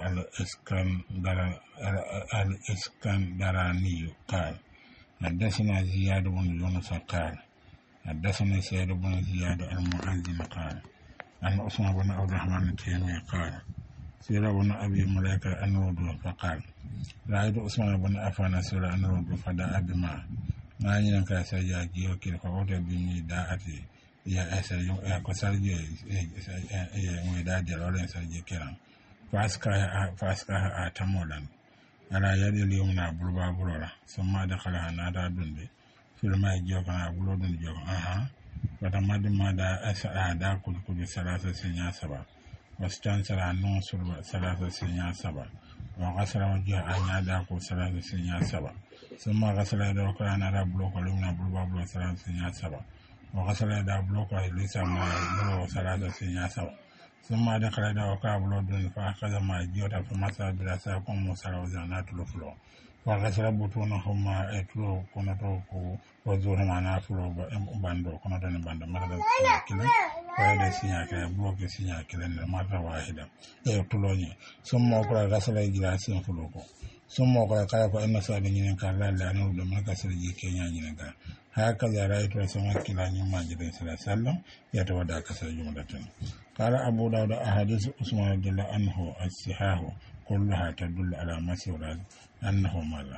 الإسكندراني قال حدثنا زياد بن يونس قال حدثنا سيد بن زياد المؤذن قال عن عثمان بن عبد الرحمن التيمي قال سير بن أبي ملائكة أنود فقال رأيت عثمان بن عفان سير أنود فدعا بما ما ينكا سيجا جيوكي فأوتى بميداءتي ya asa ya ko sarje ya mu da da rolen sarje kiran faska faska a tamolan ala yadi liyumna bulba bulora summa da khala na da dunde filma jo kana bulo dun jo aha wata madima da asa da kul kul salasa sinya saba wastan sara non surba salasa sinya saba wa qasara wajha anya da ko salasa sinya saba summa qasara da kana da bulo ko lumna bulba bulo salasa sinya saba وغسل يده بلوكا ليس ما بلو ثلاثة سنين سوا ثم دخل يده وكا بلو دون فأخذ ما جيوتا فمسا براسا كون موسى وزانات لفلو وغسل بطونهما اتلو كنتو وزورهما نافلو باندو كنتو نباندو مرد سنة كلا ويدا سنة كلا بلوكي سنة كلا مرة واحدة يتلوني ثم وكرا غسل يجلاسين فلوكو ثم وكرا كلا فإن سادين ينكا لا لأنه دمنا سرجي كينيا ينكا هكذا رأيت رسول كلا نيوم جل صلى الله عليه وسلم يتودع كسر جملة قال أبو داود أحاديث عثمان رضي الله عنه الصحاح كلها تدل على مسير أنه ماذا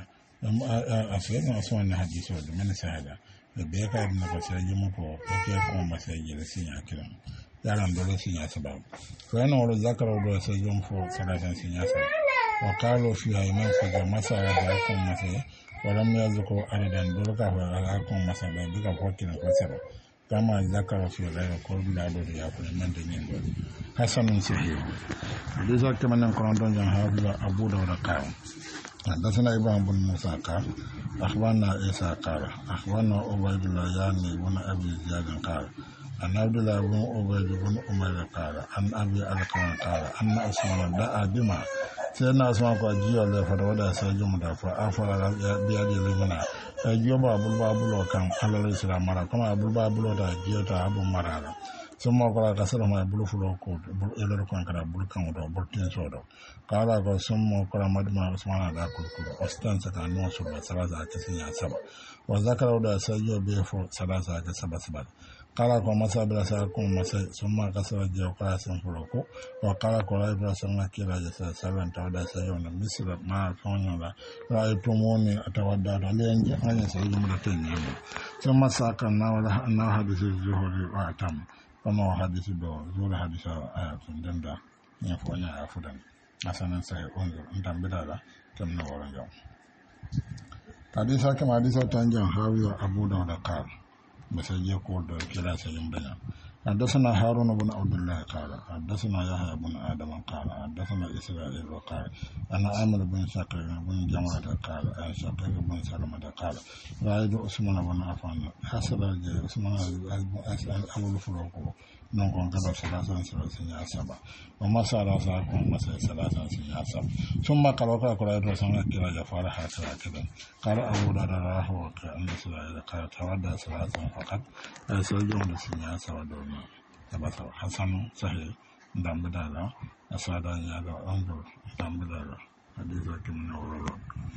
أسيرنا عثمان حديث من سهلا بيكا ابن كسر جملة وكيكون مسير سينيا كلا يعلم دول سينيا سبب فأنا أولو ذكر ودول سيجم فوق ثلاثة سينيا سبب وقالوا فيها إمام فجر مسير ذاكم مسير ولم يذكر عددا دولك فألاكم مسألة بك فوكنا فسرا كما ذكر في غير كل بلاد يأكل من دين حسن صحيح لذا كما نقول دون حافظ أبو داود قال حدثنا إبراهيم بن موسى قال أخبرنا عيسى قال أخبرنا عبيد الله يعني بن أبي زياد قال عن عبد الله بن عبيد بن أمير قال عن أبي القمة قال أن عثمان دعا بما سيدنا عثمان قال جيو له فدودا سيجم دافع أفعل بيادي لمنا جيو بابل بابلو كان على الإسلام مرة كما أبل بابلو دا جيو تا أبو مرة ثم قال كسر ما بلو فلو كود بل إلى كان كذا بل كان ودا بل تين سودا قال قال ثم قال مدما عثمان دا كود كود أستان سكان نوصل ثلاثة كسينيا سبعة وذكر ودا سيجو بيفو ثلاثة كسبعة سبعة قال قال مسا بلا ساكم مسا ثم قصر جيو قاسم فلوكو وقال قال إبرا سمع كلا جسا سلام تودا سيون مثل ما فونيولا رأيتموني أتودع لينجي أنا سيجم لتنين ثم ساكن ناولا أنه حدث الزهور وأتم ono hadisi do zura hadisa aya tun danda ya fo nya afudan asanan sai on ndam bidala kam no wala jam hadisa kama hadisa tanjan hawiya abu dawud qala مسجى كود كلا سيم بنا حدثنا هارون بن عبد الله قال حدثنا يحيى بن آدم قال حدثنا إسرائيل قال أنا عامر بن شقيق بن جماعة قال أنا شقيق بن سلمة قال رأيت عثمان بن عفان حسب عثمان أبو الفروق نكون كذا ثلاثة ثلاثة سبعة وما صار ساكون مثلا ثلاثة سبعة ثم قالوا قالوا رسولنا كلا جفار حسب كذا قال أبو داود راه وكأن إسرائيل قال تودع ثلاثة فقط سجون السنيا سودون تبصر حسن صحيح دم بدالا أسادان يلا أنظر دم بدالا حديث كم نقول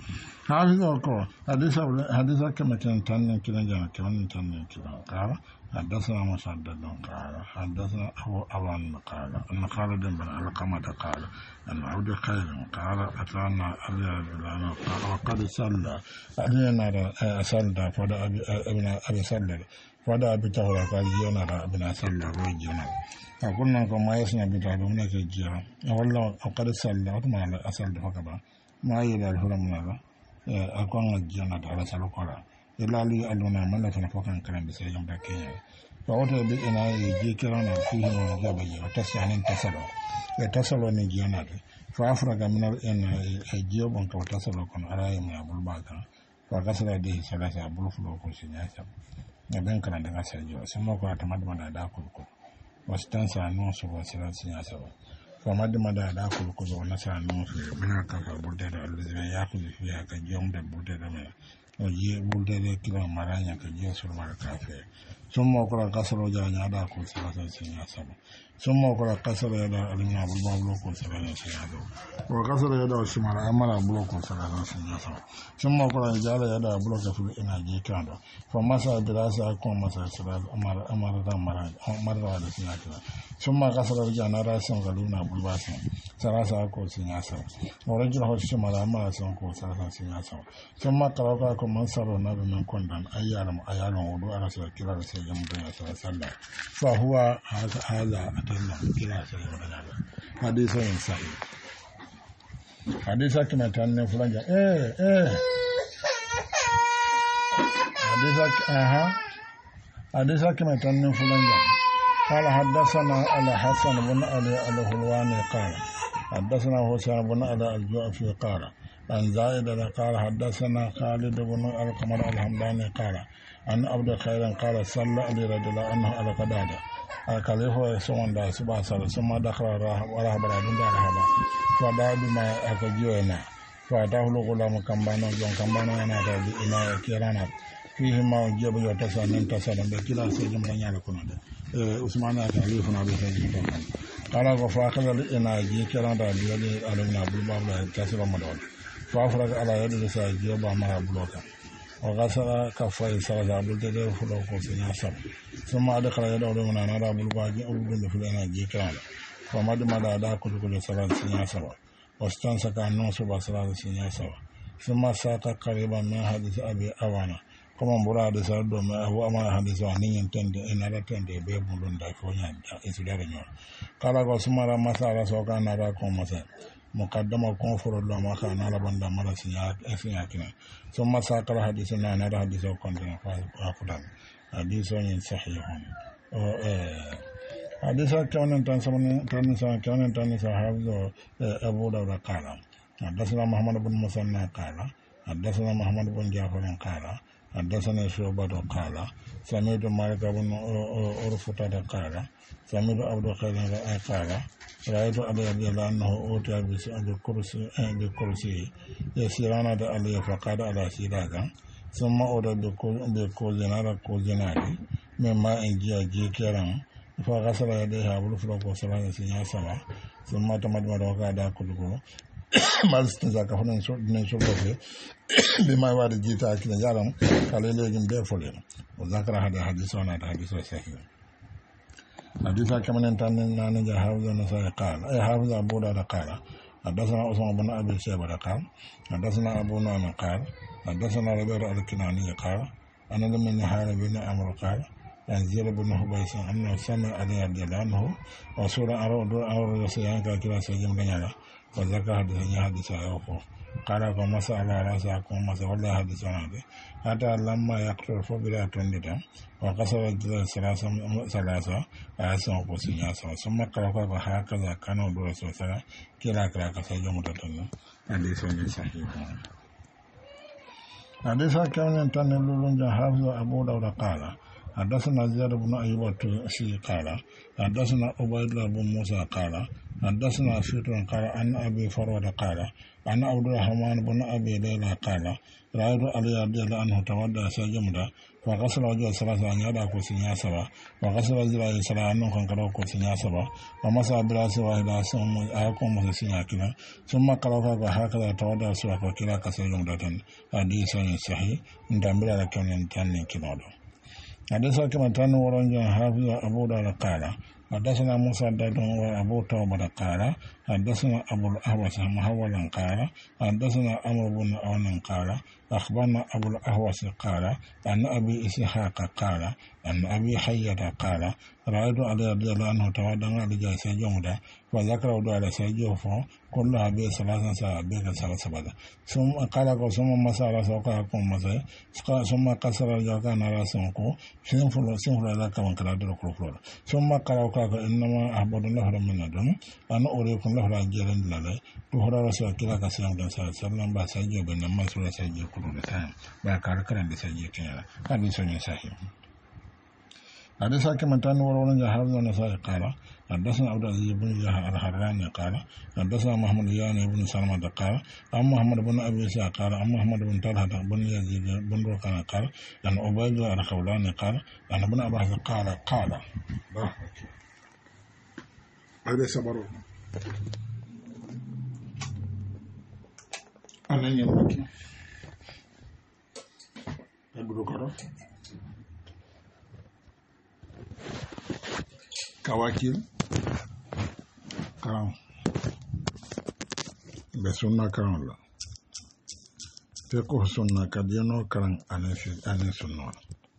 حديث أقول حديث حديث كم كان تاني كنا جانا كمان تاني كنا قال حدثنا مسدد قال حدثنا أبو أبان قال أن خالد بن علقمة قال أن عبد خير قال أتانا أبي لنا قال وقد صلى أدينا صلى فدا أبي ابن أبي صلى فدا أبي تهرى قال جينا ابن صلى وجينا أقولنا كما يسنا بتعلمنا كجيرا والله وقد صلى وما أصلى فقط ما يلا الهرم لنا أكون جينا على سلوكنا إلا لي ألونا من لا تنفقن كلام بسيجم بكيا فأوتى بإنا يجي كلانا فيه من جبهي وتسعني تسلو يتسلو نجينا فأفرق من الإن يجيب أنك وتسلو كن على من أبو الباكا فقصر يديه ثلاثة أبو الفلو كن سنياسا يبين كلام دعا سجوا سموك أتمد مدى داكل واستنسى نوصف وسلال سنياسا فمد مدى داكل كل ونسى نوصف من الكفر بلدد الذين يأخذ فيها كجيوم بلدد من وجي بولدي كلا مرانيا كجي سلمان كافي ثم وقرا قصر وجانا دا كل ثلاثة سنين سبع ثم وقرا قصر يدا علمنا بالبابلو كل ثلاثة سنين وقصر يدا شمال أمر بلو كل ثلاثة سنين سبع ثم وقرا جال يدا بلو كفل إنا جي كاندو فمسا دراسة أكون مسا ثلاثة أمر أمر دا مران أمر دا سنين كلا ثم قصر وجانا راسم غلونا بالباسم ثلاثة أكون سنين سبع ورجل هو شمال أمر سنين كل ثلاثة سنين سبع ثم قرأ كم منصر النبي من كندن أيام أيام وضوء رسول كلا رسول جمعنا صلى الله عليه وسلم فهو هذا أتنا كلا رسول جمعنا حديث صحيح حديث كما تنين فلان جا إيه إيه حديث أها حديث كما تنين فلان جا قال حدثنا على حسن بن علي الهلواني قال حدثنا حسين بن علي الجوفي قال عن زائد قال حدثنا خالد بن القمر الحمداني قال عن عبد خير قال صلى علي رضي الله عنه على قداده الخليفه يسون دا سبا صلى ثم دخل وراء برادين دا هذا فدا بما اكجينا فداه غلام كمبانا جون كمبانا انا دا الى كيرانا فيه ما جاب يتسان تسان بكلا سيجم بنيا لكم عثمان الخليفه نبي سيجم قال وفاقد الى جي كيرانا دا دي علمنا بالباب تسر مدول فافرق على يد الرسائل بأمر بلوكا وغسل كفاي سرزا بلده فلوكو سنياسا ثم أدخل يده من أنارا بلباجي أولد في الأناجي كان فمد مدى دا كل كل سرز سنياسا واستنسك النوس بسرز سنياسا ثم ساق قريبا من حديث أبي أوانا كما مراد سرد ما هو أما حديث وانين تند إن لا تند بيبولون دا كونيا إسلام نور قال قسم رمى سارا سوكا نارا كومسا مقدمة كونفور الله ما كان على بند مرة سنيات سنياتنا ثم ساق حديثنا نرى حديث وكنا فأقدم حديث صحيح حديث كون تنسون تنسون كون تنسون حافظ أبو داود قال حدثنا محمد بن مسنى قال حدثنا محمد بن جعفر قال حدثنا شعبة قال سمعت مالك بن أرفطة قال سمعت عبد الخير قال رأيت علي رضي الله عنه أوتي بكرسي بكرسي يسيران علي فقاد على سيراكا ثم أوتي بكوزنار كوزناري مما إنجي جي كيران فغسل يديها بالفلوك وصلاة سنيا سما ثم تمدمد وقعد كله ما استنزاك فنن شرطه بما يوارد جيتا أكيد جارم قال لي يجب بيفولين وذكر هذا حديث وانا حديث صحيح حديث كما ننتظر أن حافظ النسائي قال أي حافظ أبو داود قال حدثنا عثمان بن أبي شيبة قال حدثنا أبو نعيم قال حدثنا ربيع الكناني قال أنا لمن حال بن عمرو قال an zira bin hubaysi annahu sami ali radiyallahu anhu wa sura aradu awru sayan ka kira sajim danyala wa zakka hadithan ya haditha yoko qala ko masala rasa ko masala wala hadithana de hata lamma yaqtul fo bila tondita wa qasara salasa salasa asan ko sinya sa summa qala ko hakaza kana do rasul sala kira kira ka sajim mutatan hadithun sahih haditha kana tanalulun jahazu abu dawud qala حدثنا زياد بن أيوب الشيخ قال حدثنا عبيد الله بن موسى قال حدثنا شيطان قال عن أبي فروة قال عن عبد الرحمن بن أبي ليلى قال رأيت علي رضي الله عنه تودع سجمدا وغسل وجهه ثلاثة أن يدع كوسينيا سبا وغسل ذراعيه ثلاثة أن كان كرو كوسينيا سبا ومسح برأسه واحدا ثم أقام مسينيا كلا ثم قرأ هكذا تودع سورة كلا كسجمدا حديث صحيح ندمر لكن ينتهي كلا حدثنا كما تنو ورنجا حافظ أبو داود قال حدثنا موسى دادون وأبو توبة قال حدثنا أبو الأهوس محولا قال حدثنا أمر بن عون قال أخبرنا أبو الأهوس قال أن أبي إسحاق قال أن أبي حية قال رأيت علي رضي الله عنه تودع لجاي سجمدا وذكر ودع على سجوفه كلها بي ثلاثة ساعة بيك ثلاثة ثم قال ثم مسألة سوقاكم مسألة ثم قصر الجوكان على سنكو سنفل سنفل ذاك من كلا دركو فلور ثم قال إنما أحبط الله من الدم أنا أريكم له رجلا لله تهرى رسول كلا كسيام دم صلى الله عليه وسلم بسجوا بينما سورة سجوا كلون سام بكار كرن بسجوا كنا هذا سوني صحيح هذا ساكن من تانو ورون جهاز ونساء قال حدثنا عبد العزيز بن جاه الحراني قال حدثنا محمد ياني بن سلمة قال أم محمد بن أبي إسحاق قال أم محمد بن طلحة بن يزيد بن ركان قال أن عبيد الله الخولاني قال أن ابن عباس قال قال هذا سبرو أنا يمكن أبدو كرو kawakil karam be sunna karam la te ko sunna kadiyano karam anesi anen sunna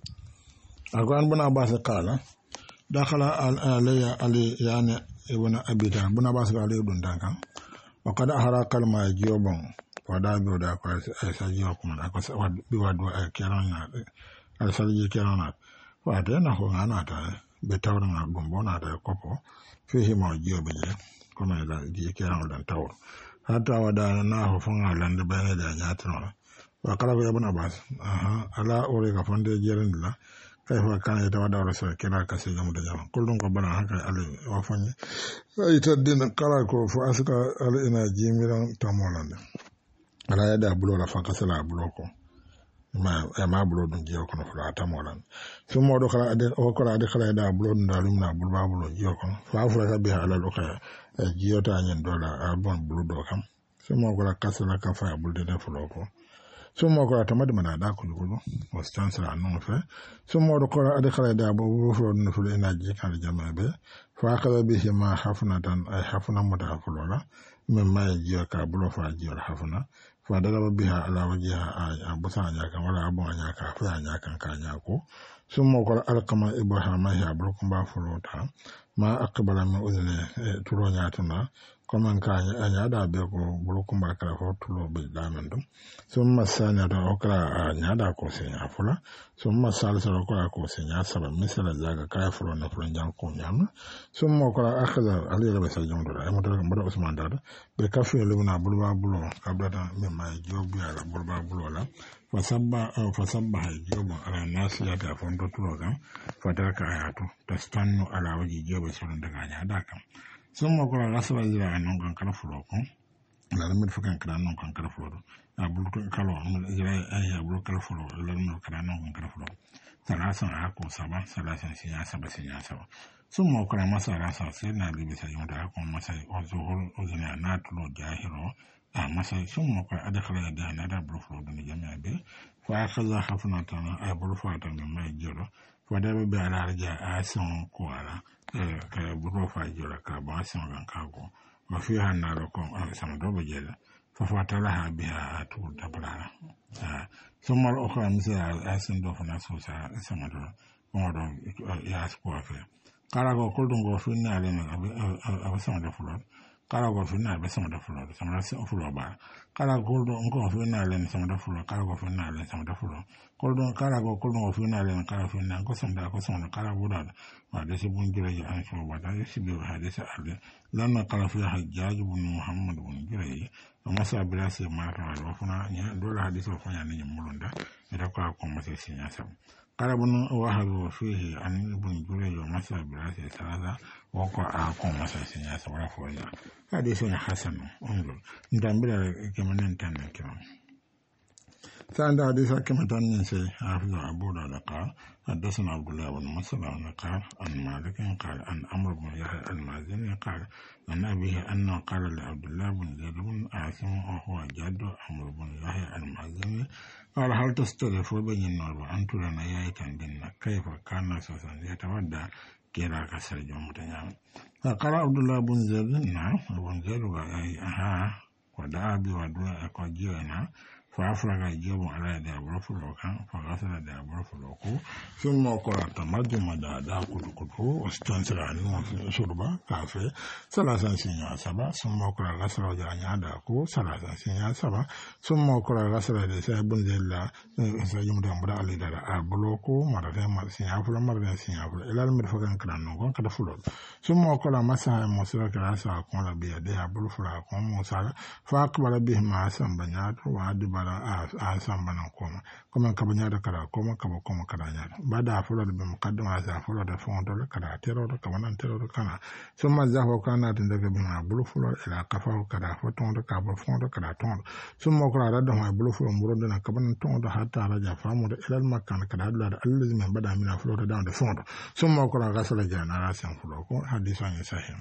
agan buna basa kala dakhala alayya ali yani ibn abida buna basa ali dun dankan wa qad ahara kalma jiyobon wada bi wada ko sa jiyo kuma ko sa bi wadu kiran na al salji kiran na wa de na ho ngana ta be tawranga gombo na da kopo fihi ma jiyo be kuma da ji kiran dan tawr hatta wada na ho funga lande bayne da nyatno wa kala be ibn abbas aha ala ore ga fonde jeren la kayfa kan ita wada rasul kira ka sai gamu da jama kullun ko bana haka ali wa fanye ita din kala ko fa aska al ina jimiran tamolande ala yada bulo la fa kasala bulo ko ma ma bulo dun jiyo kono fula tamolan sumo do kala ade o kala ade kala da bulo dun dalum na bulo ba bulo jiyo kono fa fula be ala do ka jiyo ta nyen dola abon bulo do kam sumo kala kasala ka fa bulo de fulo ko sumo kala tamade mana da ko ko o chancellor non fe sumo do kala ade kala da bulo fulo dun fulo ina ji kan jama be fa kala be ma hafuna tan ay hafuna mota fulo la men ma jiyo ka bulo fa jiyo hafuna fadara biha ala wajiha a busa nya kan wala abun nya ka fa nya kan ka nya ko summa qala alqama ibrahim ya burkum ba fulota ma aqbala min udni turo nya tuna kuma ka nya da be ko burkum ba kala ko tulo be damen dum summa sana da okra nya da ko se nya fula summa salsa ko ko se nya saba misala zaga ka fulo na fulo jan ko nya summa qala akhadha ali rabi sajum do ay modo modo usman da be kafu lebuna bulba bulo kabda me mai jobu ala bulba bulo la fasabba fasabba jobu ala nasiya ta fondo tulo kan fataka ayatu tastannu ala waji jobu sun daga nya da kan summa qala rasula ila anon kan kala fulo ko la mi fukan kala non kan kala fulo a bulto kalo ila ay bulto kala fulo la mi kala non kan kala fulo salasan ako saba salasan sinya saba sinya saba summa qala masala sa sai na libi sai yonda ko masai o zuhur o zina na tulo jahiro a masai summa qala adkhala da na da bulto dum jami'a be fa akhadha hafna tan a bulto tan mai jiro fa da be ala raja a son ko ala ka bulto fa jiro ka ba son kan ka ko ma fi hanna ro ko sama do be jela fa fatalaha biha tu tabara summa al-ukhra misal asin do fa nasu sa sama do oɗo yaskuwafe kala ko kolɗum go finnale men aɓe samde fulot kala ko finnale ɓe samde fulot samda fulo ɓaɗa kala kolɗum ko finnale men samde fulo kala ko finnale samde fulo kolɗum kala ko kolɗum ko finnale men kala finnale ko samda ko samda kala ɓuɗaɗa waɗa si bun jiraji an so waɗa sibi hadisa arde lanna kala fiya hajjaji bun muhammad bun jiraji o masa bilasi mata wa funa nya dole hadisa fanya ni mulunda ida ko ko masa sinya sam kala bun wahadu fihi an ibn jurayd wa masa bilasi salasa wa ko a ko masa sinya sam wala foya hadisa ni hasan unzur ndambira kemanen tan kiram سعد حديث كما تنسي حافظ أبو داود قال حدثنا عبد الله بن مسلم قال عن مالك قال عن عمرو بن يحيى المازني قال عن أبيه أنه قال لعبد الله بن زيد بن عاصم وهو جد عمرو بن يحيى المازني قال هل تستلف بين النار وأنت لنا يايكا بنا كيف كان أساسا يتودع كيرا كسر جمتنا فقال عبد الله بن زيد نعم بن زيد وأي أها ودعا بودوء أكوجينا فأفرغ الجيب على دابر فلوكا فغسل دابر فلوكو ثم قرأ تمجم دادا كتو كتو واستنسل عنه شربا كافي ثلاثا سنيا سبا ثم قرأ غسل جانيا داكو ثلاثا سنيا سبا ثم قرأ غسل دسا بنزيلا سجم دامبرا علي دادا أبلوكو مرتين مرسيا فلا مرتين سنيا فلا إلى المرفقان كرانوكو كده فلوك ثم قرأ مساها موسيقى كراسا أكون لبيا أبلو فلا أكون موسى فأقبل بهما سنبنيات وعدب a sambana koma kuma kabanya da kara koma kaba koma karanya bada fulo da mukaddama za fulo da fondo da kara tero da kaman tero da kana summa zaho kana da daga bin bulu fulo ila kafa kara foton da kaba fondo kara ton summa kara da ma bulu fulo muro da kaban ton da hatta raja famu da ilal makan kara da allazi min bada mina fulo da da fondo summa kara gasala jana rasan fulo ko hadisan sahih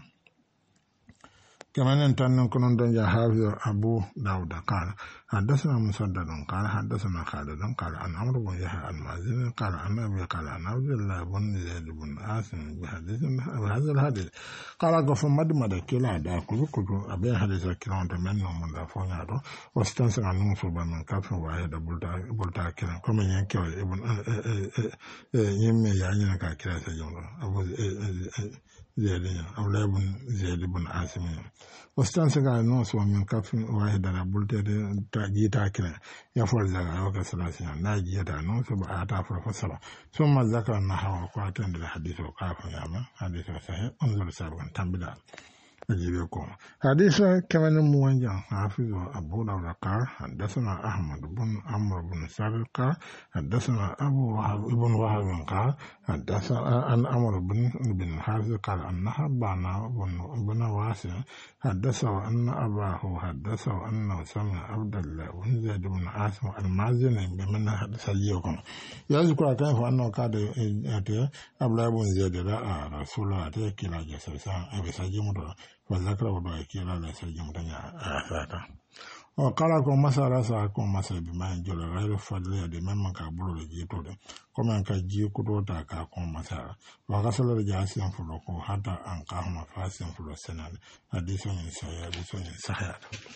كمان انتن كنون دنجا حافظ أبو داود قال حدثنا مسدد قال حدثنا خالد قال عن عمرو بن يحيى المازني قال عن أبي قال عن عبد الله بن زيد بن عاصم بحديث بهذا الحديث قال قف مدمد كلا دا كذو كذو أبي حديث كلا تمن من دافون يارو واستنسى عن نصب من كف واحد بولتا بولتا كلا كم ينكر ابن يمي يعني كلا سجون أبو زيد أولاد بن زيد بن عاصم واستنسى عن نصب من كف واحد بولتا جيتا كلا يفعل ذلك أو كسلاسيا لا جيتا نصب أعطى فرفصلا ثم ذكر النحو وقاتل الحديث وقاف ياما حديث صحيح انظر سابقا تنبدا أجيبكم حديث كمان موانجا حافظ أبو داود قال حدثنا أحمد بن عمرو بن سعد قال حدثنا أبو وهب بن وهب قال حدثنا عن عمرو بن بن حارث قال أن حبانا بن واسع حدثه أن أباه حدثه أنه سمع عبد الله بن زيد بن عاصم المازني بمن حدث اليوم يذكر كيف أنه كاد يأتي عبد الله بن زيد رأى رسول الله كلا جسرسا أبي سجمد وذكر وضع كلا لسجمد آثاتا وقال كم مسألة سأكون مسألة بما يجول غير فضل يدي ممن كابلو لجيتو دي كما كجي كتو تاكا كم مسألة وغسل رجاسي فلوكو حتى أنقاهم فاسي فلو سنان حديث من سيئة حديث من سيئة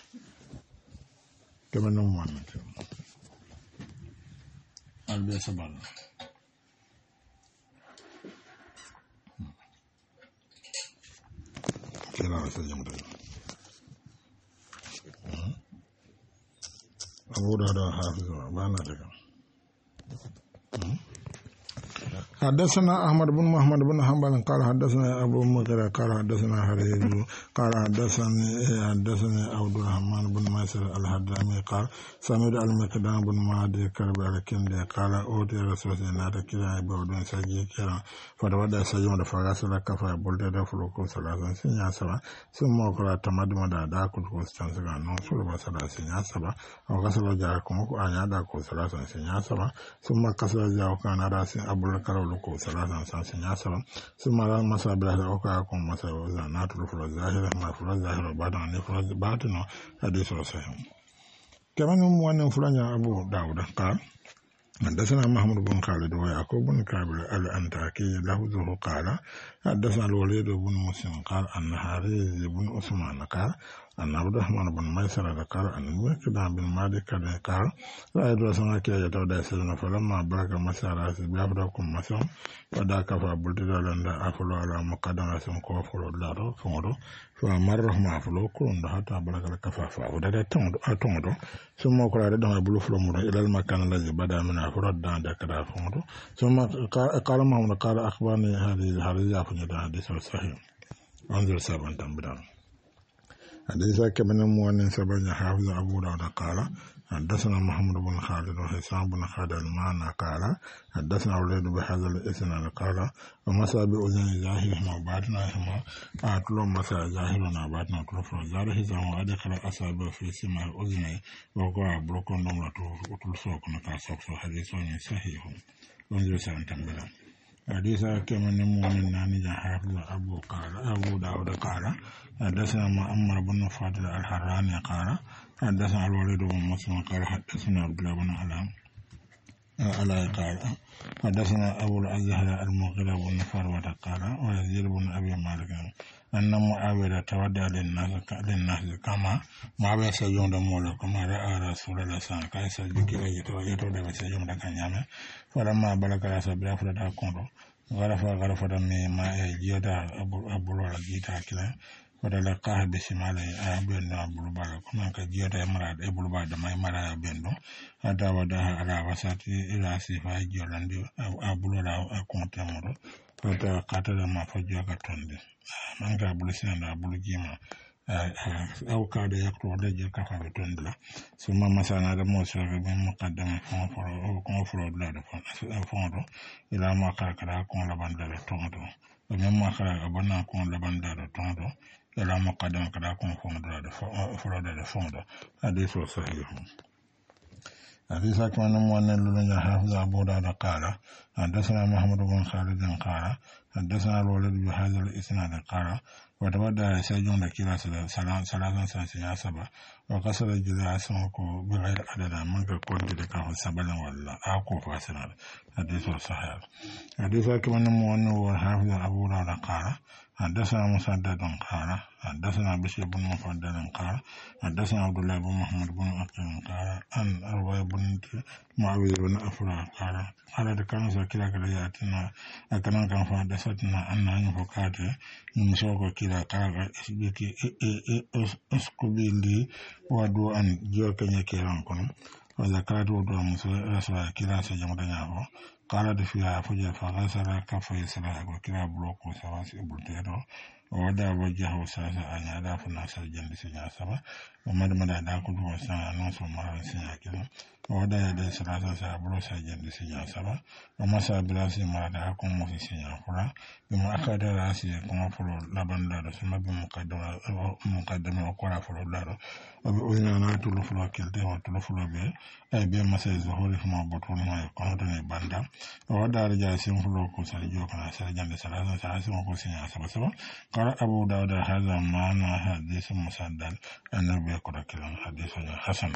كما نمان البيع سبال كلا لسجمد أبو داود حافظ بانا تكا حدثنا أحمد بن محمد بن حنبل قال حدثنا أبو مكر قال حدثنا حريز قال حدثني حدثني عبد الرحمن بن ميسر الحضرمي قال سمعت المقدام بن معدي كرب الكندي قال أوتي رسول الله كلا يبودون سجي كلا فدودا سجون فغسل كفا بولد فلوكو ثلاثا سنيا سبا ثم قرأ تمدم دا كتو استنسغا نون سلبا ثلاثا سنيا سبا وغسل جاكم أنيا داكو ثلاثا سنيا سبا ثم قصر جاكو أنا راسي أبو الكرول ko salatan sansin ya salam summa la masabila da oka ko masawo za na tu furo zahira ma furo zahira badan ne furo batino hadithu sahih kaman mu wannan fulanya Abu Dawud ka حدثنا محمود بن خالد ويعقوب بن كابر الأنتاكي لفظه قال حدثنا الوليد بن مسلم قال أن حارث بن عثمان قال أن عبد الرحمن بن ميسر ذكر أن المكدام بن مالك ذكر رأيت رسولنا كي يتودع سيدنا فلما برك مسار بيافركم مسام وذاك فابلت لند أفلو على مقدم اسم كوفر الله فمرو فمرهم أفلو كون حتى برك الكفافة وذا تمرو ثم قال لهم بلو فلمرو إلى المكان الذي بدأ من أفراد دان ذكر فمرو ثم قال محمد قال أخبرني هذه هذه أفني حديث صحيح أنزل سبعا تنبدا حديث كمن موان سبعا حافظ أبو داود قال حدثنا محمد بن خالد وحسام بن خالد المعنى قال حدثنا وليد بهذا الإسناد قال ومسى بأذن ظاهرهما وباطنهما أطلب مسى ظاهرنا وباطنه أطلب ظاهره ثم أدخل أصابع في سمع أذنه وقع بروكون نمرة وتلسوك نكاسوك حديث صحيح أنزل سبعا تنبدا حديث كمن موان نانجا حافظ أبو قال أبو داود قال حدثنا مؤمر بن فاضل الحراني قال حدثنا الوليد بن مسلم قال حدثنا عبد الله بن علام على قال حدثنا أبو الأزهر المغيرة بن فروة قال ويزيد بن أبي مالك أن معاوية تودع للناس للناس كما معاوية سيجون دمولا كما رأى رسول الله صلى الله عليه وسلم كي يتودع سيجون دكان فلما بلغ رسول الله فلتا كونرو غرفة غرفة دمي ما جيدا أبو الولا جيتا كلا wadalakaha bisimale abendo abulubala kuma kajiyata emarad ebulubada mai mara abendo hata wadaha ala wasati ila sifa jolandi abulula akontamoro hata katala mafajo katonde manga abulisina abulujima au kada yakto wadaje kafa betondla suma masana da mosa ga muqaddama konforo konforo la da fondo ila makara kon la banda da tondo même makara abana kon la banda da tondo ila muqaddama kada kon fondo da fondo da fondo hadith sahih hadith kan mo ne lu nya hafiz abu da qala حدثنا محمد بن خالد قال حدثنا الوليد بهذا الاسناد قال وتبدا سجون كلا سلام سلام سنه سبع وقصر الجزاء سمكو بغير عدد من كنت دكان سبلا ولا اكو فاسنا حديث صحيح حديث كمان مؤمن وحافظ ابو داود قال حدثنا مسدد قال حدثنا بشير بن مفضل قال حدثنا عبد الله بن محمد بن أقيم قال أن أروى بن معاوية بن أفرا قال قال كان سكلا كلا يأتينا أكنا كان فحدثتنا أن نفقات نمسوك كلا قال إسبيكي أسكبي لي ودو أن جوك يكيران كنم وذكرت ودو مسوى كلا سجمدنا قالت فيها فجأة فغسل كفي سلاح وكلا بلوك وسواسي بلتيرو ووضع وجهه ساسا أن يدافع الناس الجنة سنة سبا ومدمد داكل وسنة نوس ومرة سنة كلا ووضع يدي سلاسة سابلو سنة سنة سبا ومسا بلاسي مرة داكل موسي سنة فلا بما أخذ راسي كما فلو لبن دارو سنة بمقدمة وقرى فلو دارو وبأذننا تلفلو كلتي وتلفلو بي أي بي مسا زهوري فما بطولنا يقنطني باندا ووضع رجال سنفلو كسر جوكنا سرجان سلاسة ساسي وكسنة سبا سبا قال أبو داود هذا معنى حديث مسدد النبي يقول كلام حديث حسن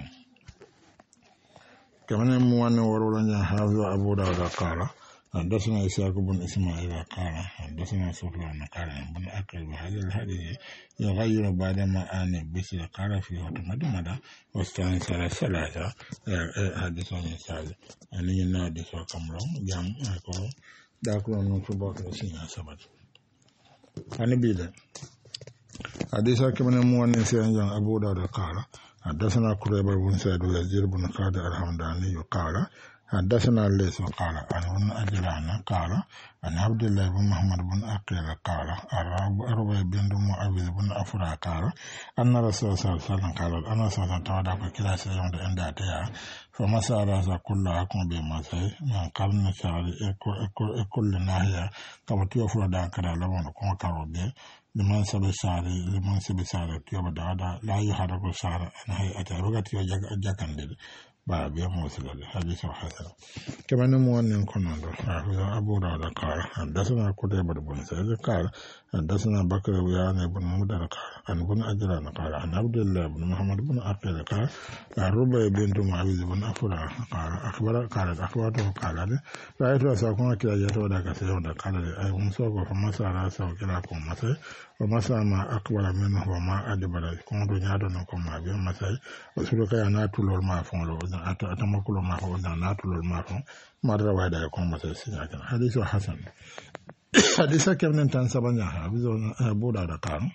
كمان موان ورولنا هذا أبو داود قال حدثنا إسحاق بن إسماعيل قال حدثنا سفيان قال بن أكل بهذا الحديث يغير بعد ما آن بسر قال فيه مدمدة واستعين سنة ثلاثة حديث سعد أن ينادي كمرو جام أكو داكلون من فبوك سنة سبت أنا بيدا حديث كمان موان سيان أبو داود قال حدثنا كريب بن سعد ويزيد بن خالد الحمداني قال حدثنا ليس قال عن أجلان قال عن عبد الله بن محمد بن أقيل قال أروي بن معاوية بن أفرا قال أن رسول صلى الله عليه وسلم قال أنا صلى الله عليه كلا سيوم عند أتيا فمسى رأس كلها كم بمسي من قرن شعري كل ناحية كبتيو فردا كلا لمن كم كروبي لمن سب شعري لمن سب شعري تيوب دادا لا يحرك شعر نهاية أتيا رغتيو جاكندل بابي موسى حديث حسن كما نمون كنا أبو داود قال حدثنا قتيبة بن سعيد قال حدثنا بكر ويعني بن مدر قال عن بن أجلان قال عن عبد الله بن محمد بن أقيل قال عن ربيع بنت معاوية بن أفرا قال أخبر قالت أخبرته قال رأيت أساكم كلا يتودع كثيرا قال لي أي مسوق فمسا رأسه كلاكم مسي ومسا ما أقبل منه وما أدبر كون دنيا دون كون ما بين مساي وسلوك أنا تلول ما فون لو أتمكن ما هو أنا تلول ما فون مرة واحدة يكون مساي سيناكن حديث حسن حديث كم ننتن سبعة حديث بودا دكان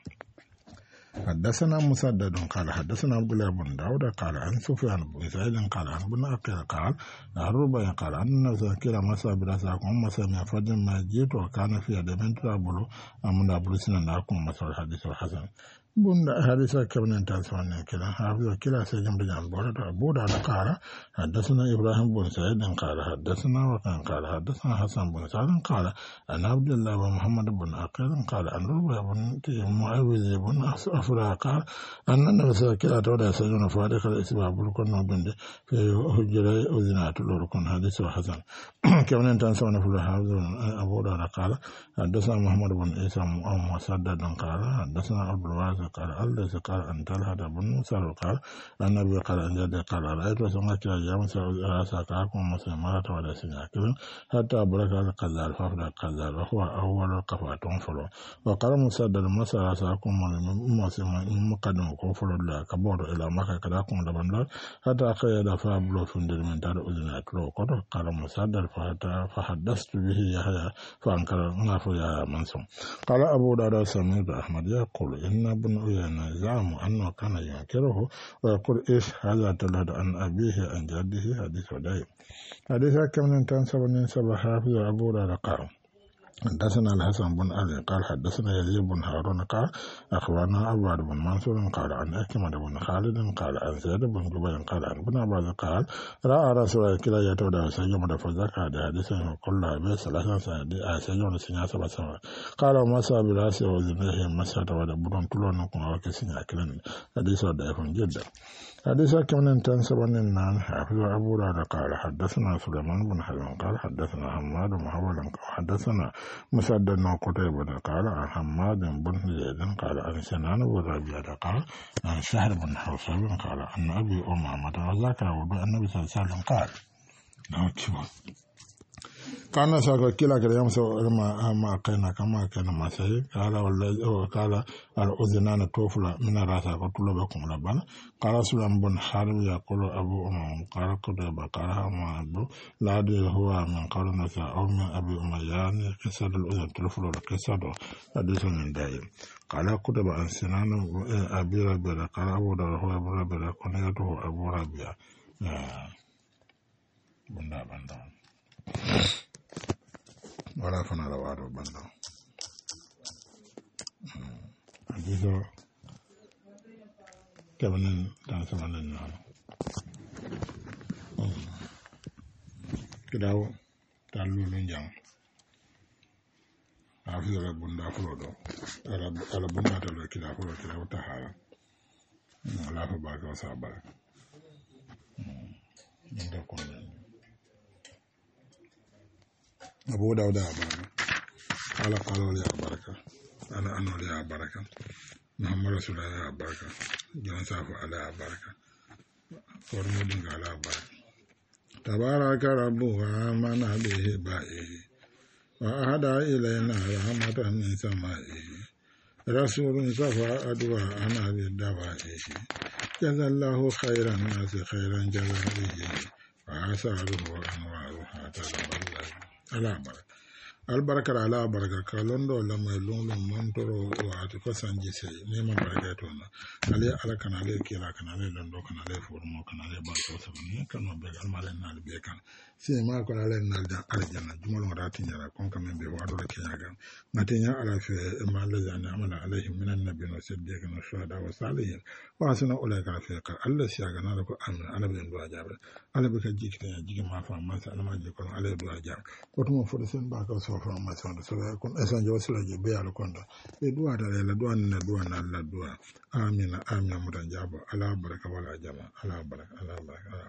حدثنا مسدد قال حدثنا عبد الله بن داود قال عن سفيان بن سعيد قال عن بن أكل قال الربع قال أن ذكر مسا براسكم مسا من فجر ما جيت وكان في يد ترابلو أمن أبلسنا ناكم مسا الحديث الحسن bunda hadisa kabnan ta sawana kila hafiza kila sai jam da jam bora da boda da kara haddathana ibrahim bin sa'id dan kara haddathana wa kan kara haddathana hasan bin sa'id kara an abdullah wa muhammad bin aqil kara an ruba bin muawiz bin afra kara anna nabi sallallahu alaihi wasallam sajana fadika isbabul kun binde fi hujra uzina tulur kun hadisa hasan kabnan ta sawana fulu hafiza abu da kara haddathana muhammad bin isa musaddad dan kara haddathana abdul قال الله قال أن تلها بن موسى قال النبي قال أن جد قال رأيت وسمعت يوم سأساكم مسلمات ولا سناكل حتى برك القذار ففد القذار وهو أول القفات فلو وقال مسدد مسا ساكم مسلم مقدم كفر الله كبر إلى مكة كراكم لبن حتى قيد فابلو فندر من دار أذنات لو قال مسدد فحدثت به يحيى فأنكر نافو يا منصور قال أبو داود سمير أحمد يقول إن ابن عيينة زعم أنه كان ينكره ويقول إيش هذا تلد عن أبيه عن جده حديث ودايم حديث كم ننتن سبع سبع حافظ أبو رقاء حدثنا الحسن بن علي قال حدثنا يزيد بن هارون قال أخبرنا عباد بن منصور قال عن أكمل بن خالد قال عن زيد بن جبير قال عن ابن عباس قال رأى رسول الله كلا يتودع سيوم دفزك هذا حديثا كل عباد ثلاثة سنة سيوم سنة سبع سنة قال وما ساب راسه وزنه مسحة ودبرون تلونكم وكسنة كلن حديث ضعيف جدا حديث كم ننتن سبع نان حافظ أبو داود قال حدثنا سليمان بن حرب قال حدثنا حماد محول حدثنا مسدد قتيبة قال عن حماد بن زيد قال عن سنان بن ربيعة قال عن سهل بن حوشب قال عن أبي أمامة وذكر وضوء النبي صلى الله عليه وسلم قال كان ساق كلا كلا يوم سو ما ما كنا كما كنا ما سهي قال ولا قال الأذنان توفلا من رأسه قتل بكم لبنا قال سلام بن حرب يقول أبو أمام قال كتب قال ما أبو لا دي هو من قال نساء أو من أبي أميان كسر الأذن توفلا كسر حديث من دايم قال كتب عن سنان أبي ربيع قال أبو دار هو أبو ربيع كنيته أبو ربيع بندا بندا wala fana la wado banda adiso kemanen tan samanen na kidaw talu lu njang afi la bunda fulo do ala ala bunda to le kidaw fulo kidaw tahala ala fa ba ko sabal nda ko أبو داود أبارك قال قالوا لي أبارك أنا أنا لي أبارك محمد رسول الله أبارك جون سافو على أبارك فرمودين على أبارك تبارك ربها من به بائه وأهدى إلينا رحمة من سمائه رسول صفى أدوى أنا بدوائه جزا الله خير الناس خيرا جزائه وآثاره وأنواره تدبر ala baraka albaraka ala baraka kalondo la mai lungu montoro waati ko sanji sey ne ma baraka to na ale ala kana ale kila kana ale londo kana ale formo kana ale barko sabani kana be almalen na be kan si ma ko ale na da arjana jumal mo rati nyara kon kam be wado le kenya gan ngatinya ala fe ma la jana amala alaihim minan nabiyina siddiqina shuhada wa salihin wa asna ulaika rafiqa alla siya gana ko amin ala be ndo ajabe ala be ka jikita jigi ma fa ma sa alma je ko ala do ajabe ko to mo fo sen ba ka so fa ma so so ko esan jo sura je be ala konda e duwa da la duwa na duwa na la duwa amina amina mutan jabo ala baraka wala jama ala baraka ala baraka